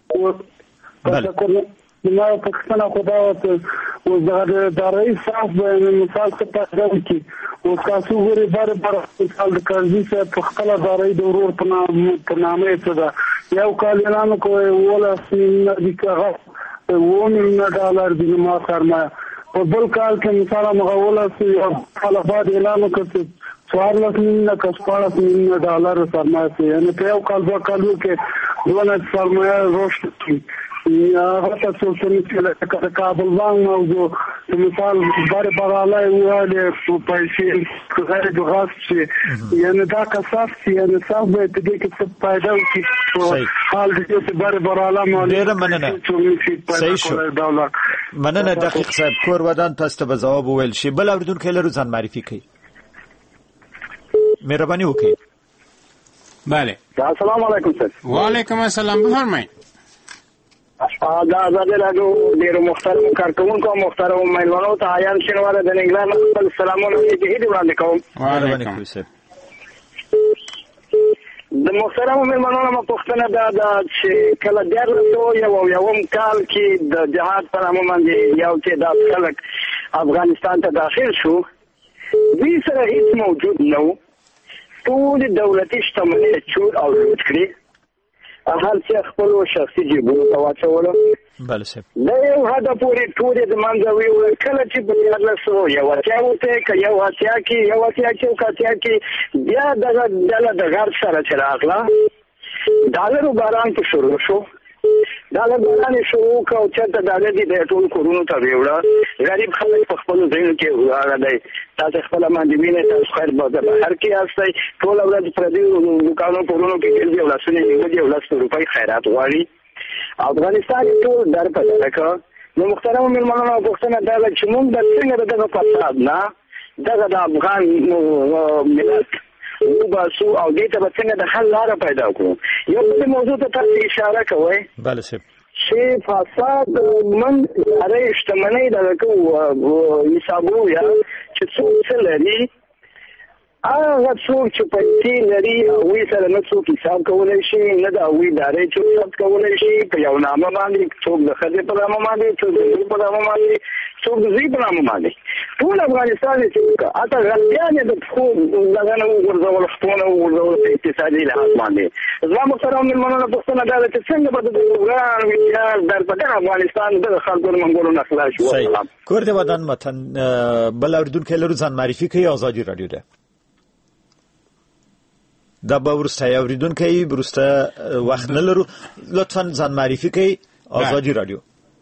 ما یو پوښتنه خو دا وه چې اوس دغه د رئیس صاحب مثال څه پیدا وکړي. اوس تاسو ګورئ بار بار مثال د کرزي صاحب په خپله دارایي د ورور په نامه یې څه ده، یو کال اعلان وکړی اوولس هغه اووه میلیونه ډالر د ما سرمایه، په بل کال کې مثال هغه اوولس کاله بعد اعلان وکړ چې څوارلس میلیونه که شپاړس میلیونه ډالر سرمایه شي، یعنې په یو کال دوه کالو کې دونه سرمایه رشد کړي. هغه ته څوک نه چې لکه د کابل بانک موضوع مثال بار بغالای ووالی پیسې غیر د غصب شي، یعنې دا کساف شي، یعنې صاحب باید په دې کې څه پیدا وکړي حال د دې چې بار براله مالي
ډېره مننه. صحیح شو. مننه دقیق صاحب کور ودان تاسو ته جواب وویل شي. بل اوریدونکو لرو ځان معرفي کړئ. مهرباني وکړئ.
بله
السلام علیکم سر.
وعلیکم السلام بفرمایئ.
دا آزادی راډیو ډیرو محترم کارکونکو او محترم مېلمنو ته عیان شینواره د انګلند خپل سلامونه دې وړاندې کوم.
وعلیکم
السلام.
د محترم مېلمنو نه پوښتنه دا ده چې کله دیارلس یو یوم کال کې د جهاد پر نامه باندې یو تعداد خلک افغانستان ته داخل شو، دوی سره هیڅ موجود نه و. ټول دولتي شتمنۍ چور او لوټ کړې، هر څه خپلو شخصي جیبونو ته واچولو.
بله صاحب.
د یو حده پورې ټولې د منځه ویوړل. کله چې په دیارلسو یو اتیا وته که یو اتیا کې یو اتیا کې یو اتیا کې بیا دغه ډله د غرب سره چې راغله، ډالرو باران په شروع شو. ډالر باران یې شروع کړ او چېرته ډالر دي د ټول کورونو ته ویوړه. غریب خلک په خپلو ځایونو کې ولاړه دی. تاسو خپله باندې وینئ، تاسو خیر به د بهر کې یاستئ، ټوله ورځ پردیو دوکانو کورونو کې ګرځي او لاسونه یې نیولي او لس روپۍ خیرات غواړي. افغانستان ټول در په ډله کړ. نو محترمو مېلمنو نه پوښتنه دا ده چې موږ به څنګه د دغه فساد نه دغه د افغان ملت وباسو او دې ته به څنګه د حل لاره پیدا کړو. یو بلې موضوع ته تاسو اشاره کوئ.
بله صاحب.
چې فساد من اره شتمنۍ دغه کوو حسابو یا چې څوک څه لري، هغه څوک چې پیسې لري هغوی سره نه څوک حساب کولی شي، نه د هغوی ادارې څوک ثبت کولی شي په یو نامه باندې، څوک د ښځې په نامه باندې، څوک د لور په نامه باندې، څوک د زوی په نامه باندې. ټول افغانستان یې څه وکړه، هلته غلبیان یې د پښو دغه نه وغورځول، خپونه وغورځول په اقتصادي لحاظ باندې. زما محترم مېلمنو نه پوښتنه دا ده چې څنګه به د دغه ګران ویجاړ در په دغه افغانستان دغه خلکو د منګولو نه خلاص شو.
کور دې ودان متن. بل اوریدونکي لرو ځان معرفي کوي. ازادي راډیو ده. دا به وروسته اوریدونکي وروسته وخت نه لرو، لطفا ځان معرفي کوي. ازادي راډیو.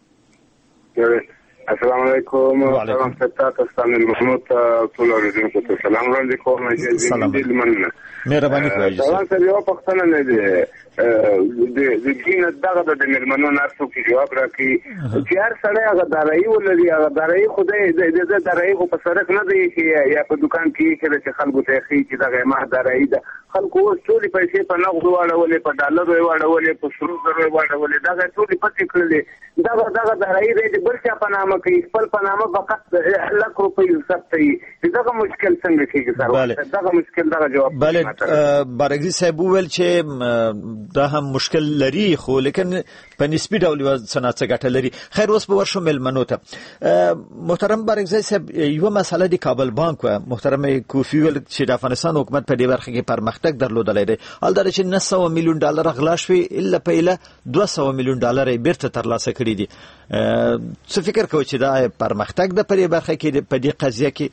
السلام علیکم. سلام ستاسو ته مېلمنو ته ټول اوریدونکو ته سلام وړاندې کوم. چې دې مننه.
مهرباني کوئ.
دا څه یو پښتنه نه دی د د دین دغه د مېلمنو نارسو کې جواب راکړي چې هر سړی هغه دارایي ولري، هغه دارایي خدای د دارایي خو په سړک نه دی چې یا په دکان کې چې خلکو ته ښیي چې دغه ما دارایي ده. خلکو اوس ټولې پیسې په نغدو واړولې، په ډالرو یې واړولې، په سرو زرو یې واړولې، دغه ټولې پټې کړلې. دغه دغه دارایي دی د بل چا په نامه کوي، خپل په نامه فقط لک روپۍ ثبت کوي. دغه مشکل څنګه کېږي سر؟ دغه مشکل دغه جواب.
بله بارګزي صاحب وویل چې دا هم مشکل لري، خو لیکن په نسبي ډول یو څه نه څه ګټه لري. خیر اوس به ورشو مېلمنو ته. محترم بارګزي صاحب یو مسله د کابل بانک و محترم کوفی ویل چې د افغانستان حکومت په دې برخه کې پرمختګ درلودلی دی. حال دا چې نه سوه میلیون ډالر غلا شوي، الا په اله دوه سوه میلیون ډالر یې بیرته ترلاسه کړي دي. څه فکر کوئ چې دا پرمختګ ده په دې برخه کې په دې قضیه کې؟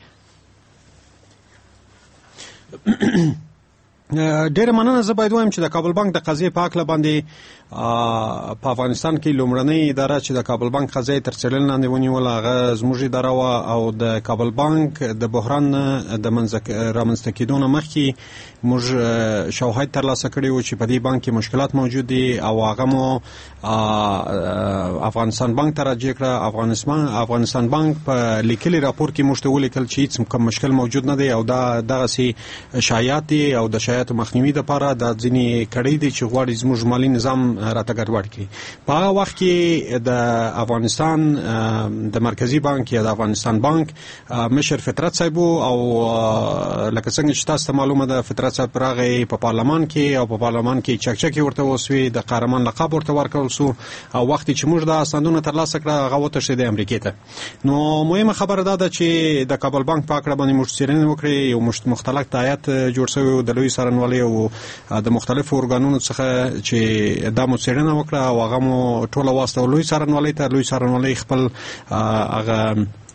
ډېر مننه. زه باید وایم چې د کابل بانک د قضیې په هکله باندې په افغانستان کې لومړنۍ اداره چې د کابل بانک قضیه تر څېړنې لاندې ونیوله هغه زموږ اداره وه، او د کابل بانک د بحران د رامنځته کېدو نه مخکې موږ شواهد ترلاسه کړي وو چې په دې بانک کې مشکلات موجود دي، او هغه مو افغانستان بانک ته راجع کړه. افغانستان افغانستان بانک په لیکلي راپور کې موږ ته ولیکل چې هیڅ کوم مشکل موجود نه دی، او دا دغسې شایعات دي او د شایعاتو مخنیوي دپاره دا ځینې کړۍ دي چې غواړي زموږ مالي نظام راته ګډوډ کړي. په هغه وخت کې د افغانستان د مرکزي بانک یا د افغانستان بانک مشر فطرت صاحب او لکه څنګه چې تاسو ته معلومه ده فطرت صاحب راغی په پارلمان کې، او په پارلمان کې چکچکې ورته وسوې، د قهرمان لقب ورته ورکړل سو، او وخت چې موږ د اسنادونه ترلاسه کړه هغه وتښتېد امریکې ته. نو مهمه خبره دا ده چې د کابل بانک په اړه باندې موږ څېړنې وکړې، یو مختلق هیئت جوړ شوی د لوی څارنوالۍ او د مختلفو ارګانونو څخه چې دا مو څېړنه وکړه، او هغه مو ټوله واستوه لوی څارنوالۍ ته. لوی څارنوالۍ خپل هغه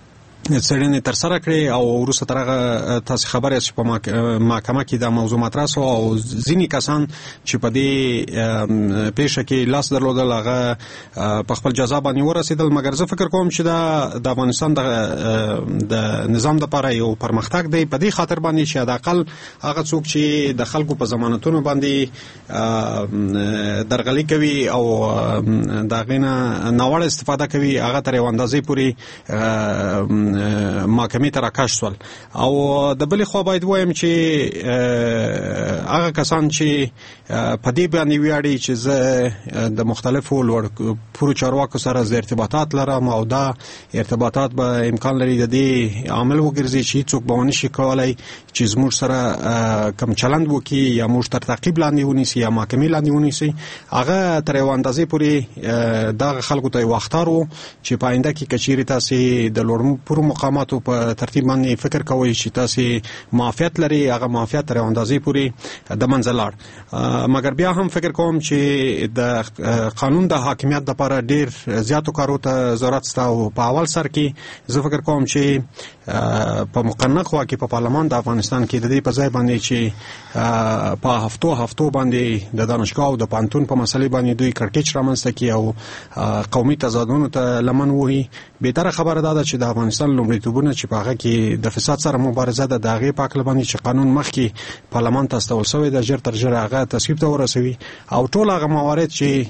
څېړنې تر سره کړې او وروسته تر هغه تاسو خبر یاست چې په محکمه کې دا موضوع مطرح شو او ځینې کسان چې په دې پیښه کې لاس درلودل هغه په خپل جزا باندې ورسېدل. مګر زه فکر کوم چې دا د افغانستان د د نظام لپاره یو پرمختګ دی په دې خاطر باندې چې حداقل هغه څوک چې د خلکو په ضمانتونو باندې درغلي کوي او دا غینه ناوړه استفاده کوي هغه تر یو اندازې پورې محکمې ته راکش سول. او د بلې خوا باید وایم چې هغه کسان چې په دې باندې ویاړي چې زه د مختلفو لوړ پورو چارواکو سره د ارتباطات لرم او دا ارتباطات به امکان لري د دې عامل وګرځي چې څوک به ونه شي کولی چې زموږ سره کم چلند وکړي یا موږ تر تعقیب لاندې ونیسي یا محکمې لاندې ونیسي، هغه تر یو اندازې پورې دغه خلکو ته یو اخطار و چې په آینده کې که چیرې تاسې د لوړ پورو مقاماتو په ترتیب باندې فکر کوئ چې تاسې معافیت لري، هغه معافیت تر یو اندازې پورې د منځه لاړ. مګر بیا هم فکر کوم چې د قانون د حاکمیت لپاره ډیر زیاتو کارو ته ضرورت شته او په اول سر کې زه فکر کوم چې په مقننه قوا کې په پارلمان د افغانستان کې د دې په ځای باندې چې په هفتو هفتو باندې د دانشګاه او د پانتون په مسلې باندې دوی کړکېچ رامنځته کړي او قومي تضادونو ته لمن وهي، بهتره خبره دا ده چې د افغانستان لومړیتوبونه چې په هغه کې د فساد سره مبارزه ده د هغې په هکله باندې چې قانون مخکې پارلمان ته استول شوی ده ژر تر ژره هغه تصویب ته ورسوي او ټول هغه موارد چې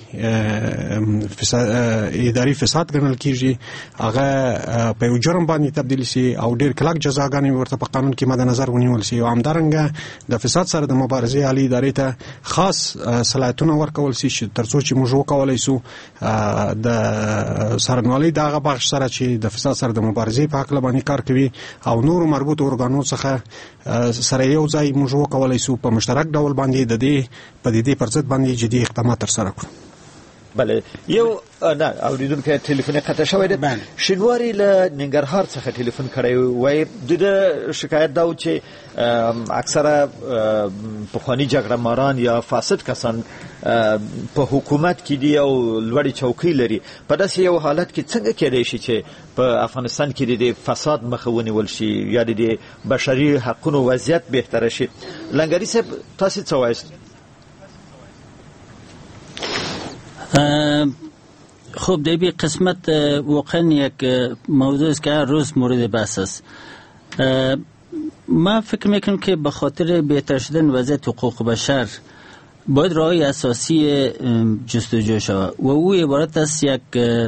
اداري فساد ګڼل کېږي هغه په یو جرم باندې تبدیل شي او ډېر کلک جزاګانې ورته په قانون کې مد نظر ونیول شي او همدارنګه د فساد سره د مبارزې عالي ادارې ته خاص صلاحیتونه ورکول شي چې تر څو چې موږ وکولی شو د څارنوالۍ د هغه بخش سره چې د فساد سره د مبارزې په هکله باندې کار کوي او نورو مربوطو ارګانونو څخه سره یو ځای موږ وکولی شو په مشترک ډول باندې د دې پدیدې پر ضد باندې جدي اقدامات ترسره کړو.
بله یو نه اوریدونکو ټلیفون قطع شوی دی. شینواری له ننګرهار څخه ټلیفون کړی وای د شکایت دا و چې اکثره پخوانی جګړه ماران یا فاسد کسان په حکومت کې دي او لوړې چوکۍ لري، په داسې یو حالت کې څنګه کېدای شي چې په افغانستان کې د فساد مخه ونیول شي یا د بشري حقونو وضعیت بهتره شي؟ لنګري صاحب تاسو څه وایست؟
خب در این قسمت واقعا یک موضوع است که هر روز مورد بحث است. ما فکر میکنم که به خاطر بهتر شدن وضعیت حقوق بشر باید راهی اساسی جستجو شود و او عبارت است یک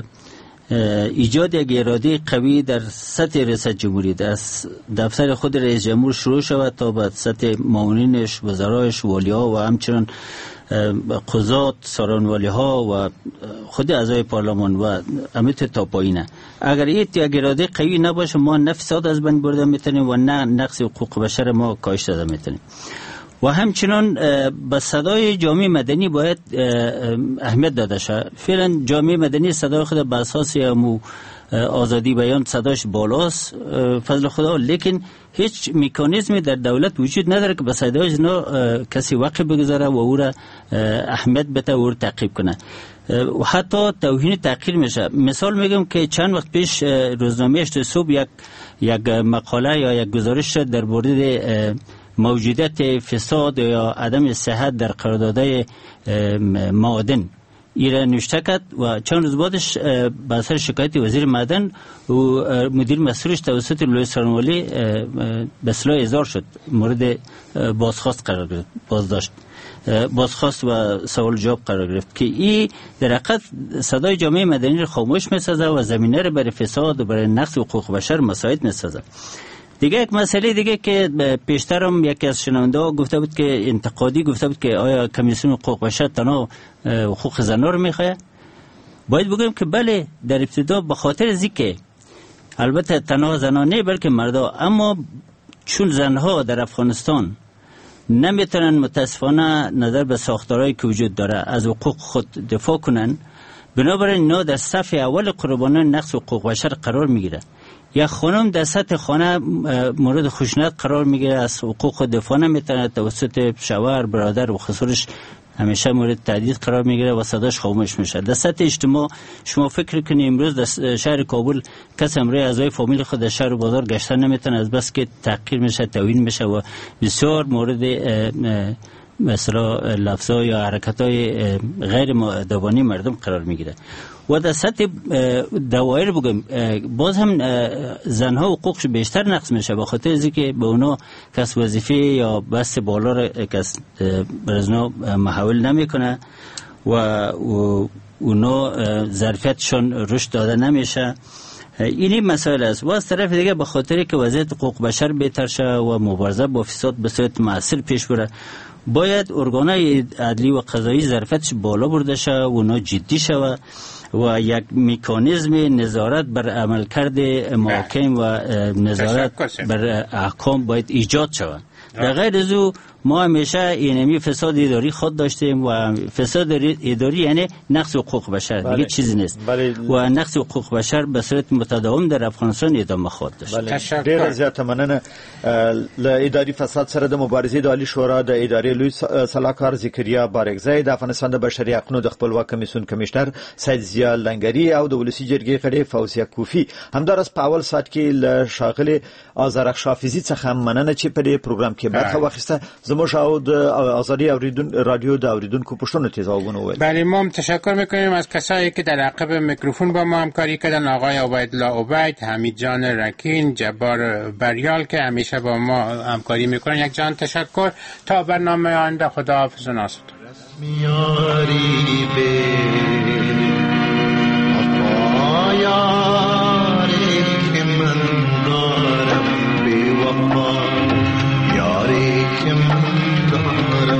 ایجاد یک اراده قوی در سطح ریاست جمهوری، در دفتر خود رئیس جمهور شروع شود تا به سطح معاونینش، وزرایش، والی‌ها و همچنین قضات، سارنوالی ها و خود اعضای پارلمان و امیت تا پایینه. اگر این یک اراده قوی نباشه ما نه فساد از بین برده میتونیم و نه نقص حقوق بشر ما کاهش داده میتونیم. و همچنان به صدای جامعه مدنی باید اهمیت داده شد. فعلا جامعه مدنی صدای خود به اساس امو آزادی بیان صداش بالاست فضل خدا، لیکن هیچ مکانیزمی در دولت وجود نداره که به صدای اینا کسی وقت بگذاره و او را اهمیت بده و او را تعقیب کنه و حتی توهین تحقیر میشه. مثال میگم که چند وقت پیش روزنامه اشت صبح یک یک مقاله یا یک گزارش در مورد موجودیت فساد یا عدم صحت در قراردادهای معادن ایران نوشته کرد و چند روز بعدش به اثر شکایت وزیر معدن و مدیر مسئولش توسط لوی سرنوالی به اصطلاح احضار شد، مورد بازخواست قرار گرفت، بازداشت بازخواست و سوال جواب قرار گرفت که این در حقیقت صدای جامعه مدنی رو خاموش میسازه و زمینه رو برای فساد و برای نقض حقوق بشر مساعد میسازه. دیگه یک مسئله دیگه که پیشترم یکی از شنونده ها گفته بود که انتقادی گفته بود که آیا کمیسیون حقوق بشر تنها حقوق زنان رو میخواه؟ باید بگویم که بله، در ابتدا به خاطر از اینکه البته تنها زنان نه بلکه مردا، اما چون زنها در افغانستان نمیتونن متاسفانه نظر به ساختارهایی که وجود داره از حقوق خود دفاع کنن، بنابراین اینا در صف اول قربانان نقض حقوق بشر قرار میگیره. یا خانم در سطح خانه مورد خشونت قرار میگیره، از حقوق خود دفاع نمیتونه، توسط شوهر، برادر و خسرش همیشه مورد تهدید قرار میگیره و صداش خاموش میشه. در سطح اجتماع شما فکر کنید امروز در شهر کابل کس امروز اعضای فامیل خود در شهر و بازار گشتن نمیتونه از بس که تحقیر میشه، توهین میشه و بسیار مورد مثلا لفظا یا حرکت‌های غیر مؤدبانه مردم قرار میگیره. و در سطح دوایر بگم باز هم زنها حقوقش بیشتر نقض میشه به خاطر از اینکه به اونا کس وظیفه یا بس بالا را کس برازنا محول نمیکنه و اونا ظرفیتشون رشد داده نمیشه. اینی مسائل است. و از طرف دیگه به خاطر که وضعیت حقوق بشر بهتر شه و مبارزه با فساد به صورت مؤثر پیش بره، باید ارگانهای عدلی و قضایی ظرفیتش بالا برده شه و اونا جدی شه و یک مکانیزم نظارت بر عملکرد محاکم و نظارت بر احکام باید ایجاد شود. در غیر از او ما همیشه اینمی فساد اداری خود داشتیم و فساد اداری یعنی نقص حقوق بشر، دیگه چیزی نیست. و نقص حقوق بشر به صورت متداوم در افغانستان ادامه خواهد داشت.
ډیر زیاته مننه. ل اداري فساد سره د مبارزې د عالی شورا د ادارې لوی سلاکار ذکریا بارګزی د افغانستان د بشري حقوقو د خپلواک کمیسیون کمشنر سید ضیا لنګری او د ولسی جرګې غړي فوزیه کوفی همدارس په اول سات کې ل شاغله آزرخ شافیزی څخه مننه چې په دې پروګرام کې برخه واخیسته. زموږ او د آزادی اوریدون رادیو د اوریدونکو پښتنو تیزاوونه وایي.
بله ما تشکر میکنیم از کسایی که در عقب میکروفون با ما همکاری کردن، آقای عبیدالله عبید، حمید جان رکین، جبار بریال که همیشه با ما همکاری میکنن. یک جان تشکر. تا برنامه آینده خداحافظ و ناصر. میاری به یاری که من دارم به وفا، یاری که من دارم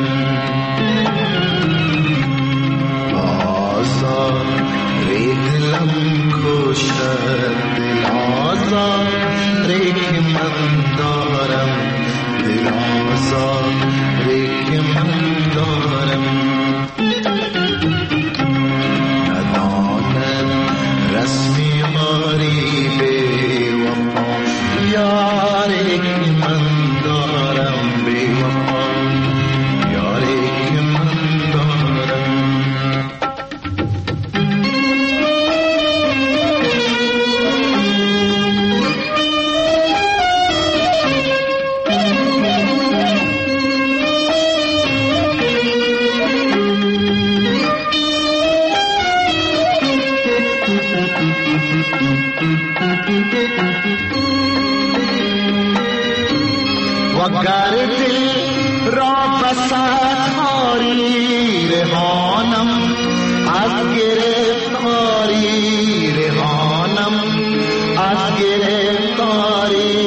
آزار ریدلم کشد دل، آزار ریک من دارم دل، آزار ریک من دارم نداند رسمی ماری به وفا، یاری که من دارم به وفا، یاری که من دارم. وگر دل را بسد خاری رهانم، از گرفتاری رهانم، از گرفتاری.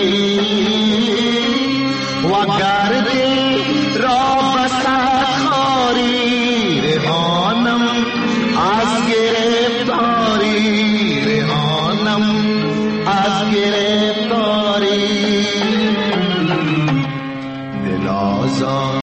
وگر دل را بسد خاری رهانم، از گرفتاری رهانم، از گرفتاری.